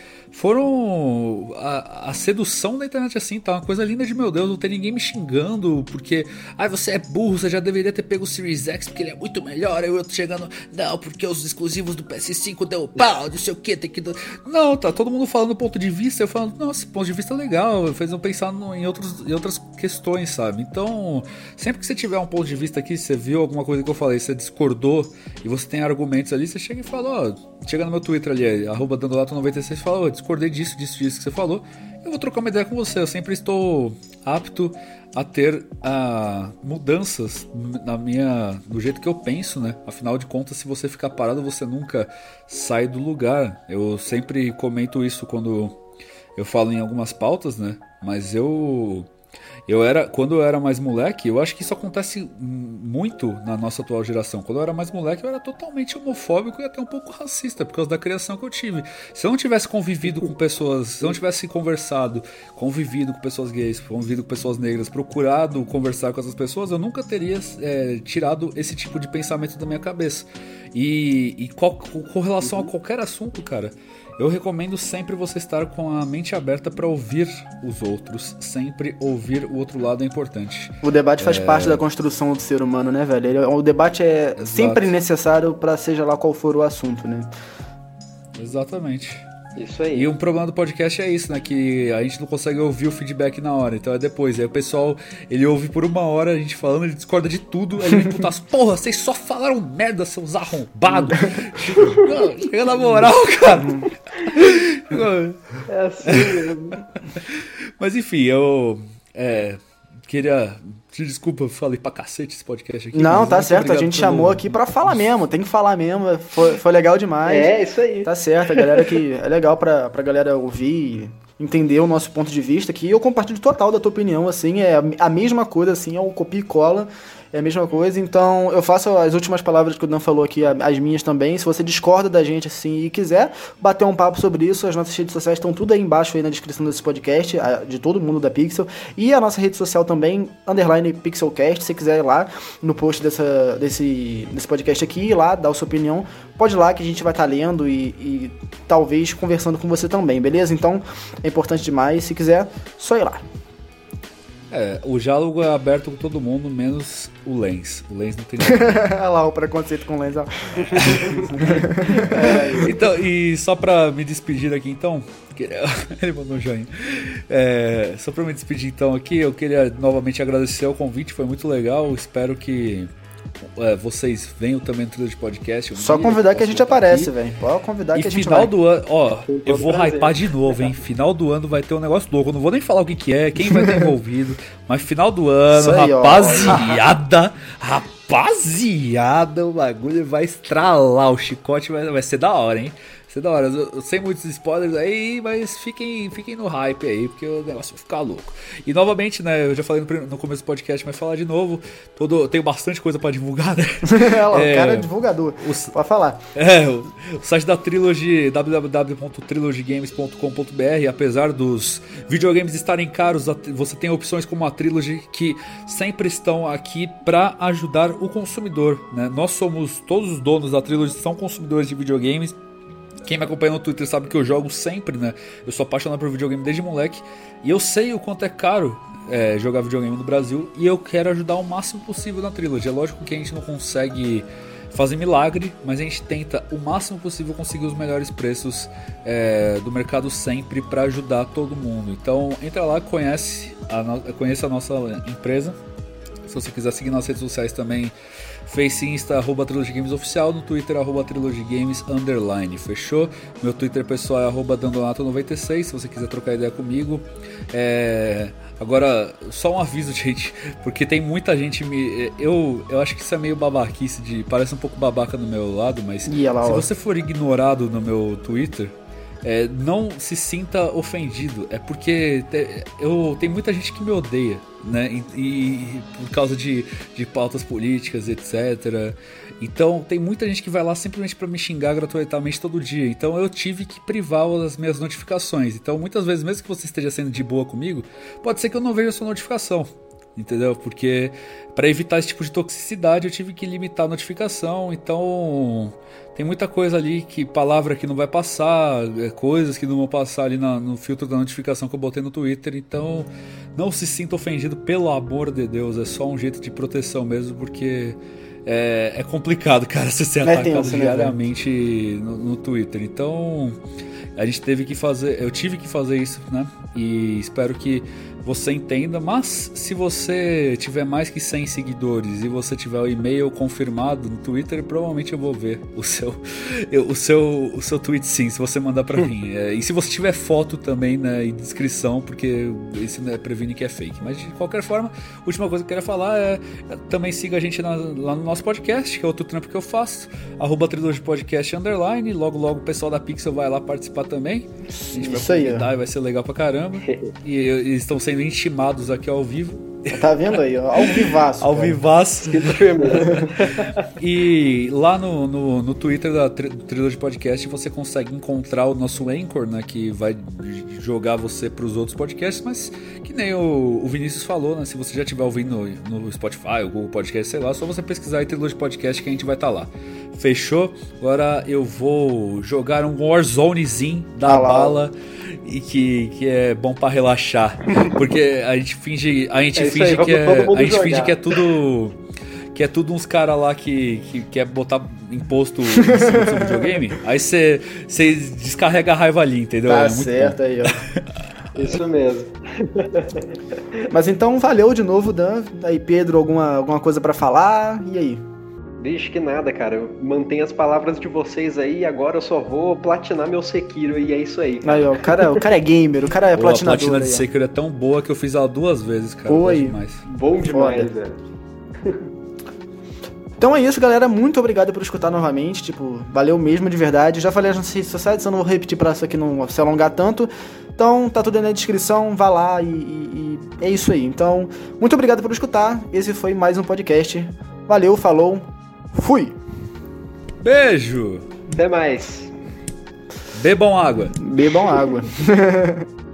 foram a sedução da internet, assim, tá uma coisa linda de meu Deus, não ter ninguém me xingando, porque, você é burro, você já deveria ter pego o Series X, porque ele é muito melhor, aí eu tô chegando, não, porque os exclusivos do PS5 deu pau, não sei o que, tem que... Não, tá todo mundo falando ponto de vista, eu falando, nossa, ponto de vista legal, fez eu pensar em outras questões, sabe? Então, sempre que você tiver um ponto de vista aqui, você viu alguma coisa que eu falei, você discordou, e você tem argumentos ali, você chega e fala, chega no meu Twitter ali, @dandolato96 e fala, discordei disso que você falou, eu vou trocar uma ideia com você. Eu sempre estou apto a ter mudanças no jeito que eu penso, né? Afinal de contas, se você ficar parado, você nunca sai do lugar. Eu sempre comento isso quando eu falo em algumas pautas, né? Mas quando eu era mais moleque, eu acho que isso acontece muito na nossa atual geração. Quando eu era mais moleque, eu era totalmente homofóbico e até um pouco racista, por causa da criação que eu tive. Se eu não tivesse convivido com pessoas, se eu não tivesse convivido com pessoas gays, convivido com pessoas negras, procurado conversar com essas pessoas, eu nunca teria tirado esse tipo de pensamento da minha cabeça. E com relação a qualquer assunto, cara, eu recomendo sempre você estar com a mente aberta para ouvir os outros. Sempre ouvir o outro lado é importante. O debate faz parte da construção do ser humano, né, velho? O debate é Exato. Sempre necessário para seja lá qual for o assunto, né? Exatamente. Isso aí. E um problema do podcast é isso, né? Que a gente não consegue ouvir o feedback na hora. Então é depois. Aí o pessoal, ele ouve por 1 hora a gente falando, ele discorda de tudo. Aí ele vem putas, porra, vocês só falaram merda, seus arrombados. Chega na moral, cara. É assim mesmo. Mas enfim, eu queria... Desculpa, falei pra cacete esse podcast aqui. Não, tá certo, a gente chamou aqui pra falar mesmo, tem que falar mesmo, foi legal demais. É, isso aí. Tá certo, a galera que é legal pra galera ouvir, entender o nosso ponto de vista, que eu compartilho total da tua opinião, assim, é a mesma coisa, assim, é um copia e cola, é a mesma coisa, então eu faço as últimas palavras que o Dan falou aqui, as minhas também. Se você discorda da gente, assim, e quiser bater um papo sobre isso, as nossas redes sociais estão tudo aí embaixo aí na descrição desse podcast, de todo mundo da Pixel, e a nossa rede social também, _Pixelcast. Se você quiser ir lá no post desse podcast aqui, ir lá, dar a sua opinião, pode ir lá que a gente vai estar lendo e talvez conversando com você também, beleza? Então, é importante demais, se quiser, só ir lá. O diálogo é aberto com todo mundo, menos o Lens. O Lens não tem nada. Olha lá o preconceito com o Lens. Então, e só pra me despedir aqui, então... Ele mandou um joinha. Só pra me despedir, então, aqui, eu queria novamente agradecer o convite, foi muito legal. Espero que vocês venham também no Trilogy Podcast. Só convidar que a gente aparece, velho. Pode convidar que a gente final vai. do ano, eu vou hypar de novo, hein? Final do ano vai ter um negócio louco. Eu não vou nem falar o que é, quem vai estar envolvido. Mas final do ano, aí, rapaziada, o bagulho vai estralar. O chicote vai ser da hora, hein? Vai ser da hora. Eu sei muitos spoilers aí, mas fiquem no hype aí, porque o negócio vai ficar louco. E novamente, né, eu já falei no começo do podcast, mas falar de novo, tenho bastante coisa pra divulgar, né? O cara é divulgador, pode falar. O site da Trilogy, www.trilogygames.com.br, apesar dos videogames estarem caros, você tem opções como a Trilogy que sempre estão aqui pra ajudar o consumidor, né? Nós somos, todos os donos da Trilogy são consumidores de videogames. Quem me acompanha no Twitter sabe que eu jogo sempre, né? Eu sou apaixonado por videogame desde moleque. E eu sei o quanto é caro jogar videogame no Brasil. E eu quero ajudar o máximo possível na Trilogy. É lógico que a gente não consegue fazer milagre, mas a gente tenta o máximo possível conseguir os melhores preços do mercado sempre para ajudar todo mundo. Então entra lá, conheça a nossa empresa. Se você quiser seguir nas redes sociais também, Face, Insta, @TrilogyGamesOficial, no Twitter, @TrilogyGames_, fechou? Meu Twitter pessoal é @Dandonato96, se você quiser trocar ideia comigo. Agora, só um aviso, gente, porque tem muita gente eu acho que isso é meio babaquice, parece um pouco babaca no meu lado, mas se você for ignorado no meu Twitter, não se sinta ofendido, é porque tem muita gente que me odeia, né? E por causa de pautas políticas, etc. Então tem muita gente que vai lá simplesmente para me xingar gratuitamente todo dia. Então eu tive que privar das minhas notificações. Então muitas vezes, mesmo que você esteja sendo de boa comigo, pode ser que eu não veja a sua notificação. Entendeu? Porque para evitar esse tipo de toxicidade eu tive que limitar a notificação. Então tem muita coisa ali, palavra que não vai passar, coisas que não vão passar ali no filtro da notificação que eu botei no Twitter. Então não se sinta ofendido, pelo amor de Deus. É só um jeito de proteção mesmo, porque é complicado, cara, você ser atacado diariamente no Twitter. Então eu tive que fazer isso, né? E espero que você entenda, mas se você tiver mais que 100 seguidores e você tiver o e-mail confirmado no Twitter, provavelmente eu vou ver o seu tweet, sim, se você mandar pra mim. E se você tiver foto também, né, e descrição, porque isso previne que é fake. Mas de qualquer forma, a última coisa que eu queria falar também siga a gente lá no nosso podcast, que é outro trampo que eu faço, @TrilogyPodcast_, logo o pessoal da Pixel vai lá participar também. A gente vai convidar e vai ser legal pra caramba. E eles estão sendo intimados aqui ao vivo. Tá vendo aí, ó? Ao vivaço. Ao vivaço. E lá no Twitter da Trilogy Podcast você consegue encontrar o nosso Anchor, né? Que vai jogar você pros outros podcasts, mas que nem o Vinícius falou, né? Se você já estiver ouvindo no Spotify, ou Google Podcast, sei lá, só você pesquisar aí Trilogy Podcast que a gente vai estar lá. Fechou? Agora eu vou jogar um Warzonezinho da bala. E que é bom pra relaxar. Porque a gente finge que é tudo uns caras lá que quer botar imposto em cima do seu videogame. Aí você descarrega a raiva ali, entendeu? Tá certo aí, ó. Isso mesmo. Mas então valeu de novo, Dan. Aí, Pedro, alguma coisa pra falar? E aí? Deixa que nada, cara. Eu mantenho as palavras de vocês aí e agora eu só vou platinar meu Sekiro e é isso aí. Aí, ó, o cara é gamer, o cara é platinador. A platina de Sekiro é tão boa que eu fiz ela 2 vezes, cara. Bom demais, velho. Então é isso, galera. Muito obrigado por escutar novamente. Valeu mesmo, de verdade. Já falei nas redes sociais, eu não vou repetir pra isso aqui não se alongar tanto. Então tá tudo aí na descrição, vá lá e é isso aí. Então, muito obrigado por escutar. Esse foi mais um podcast. Valeu, falou. Fui! Beijo! Até mais! Bebam água! Bebam água!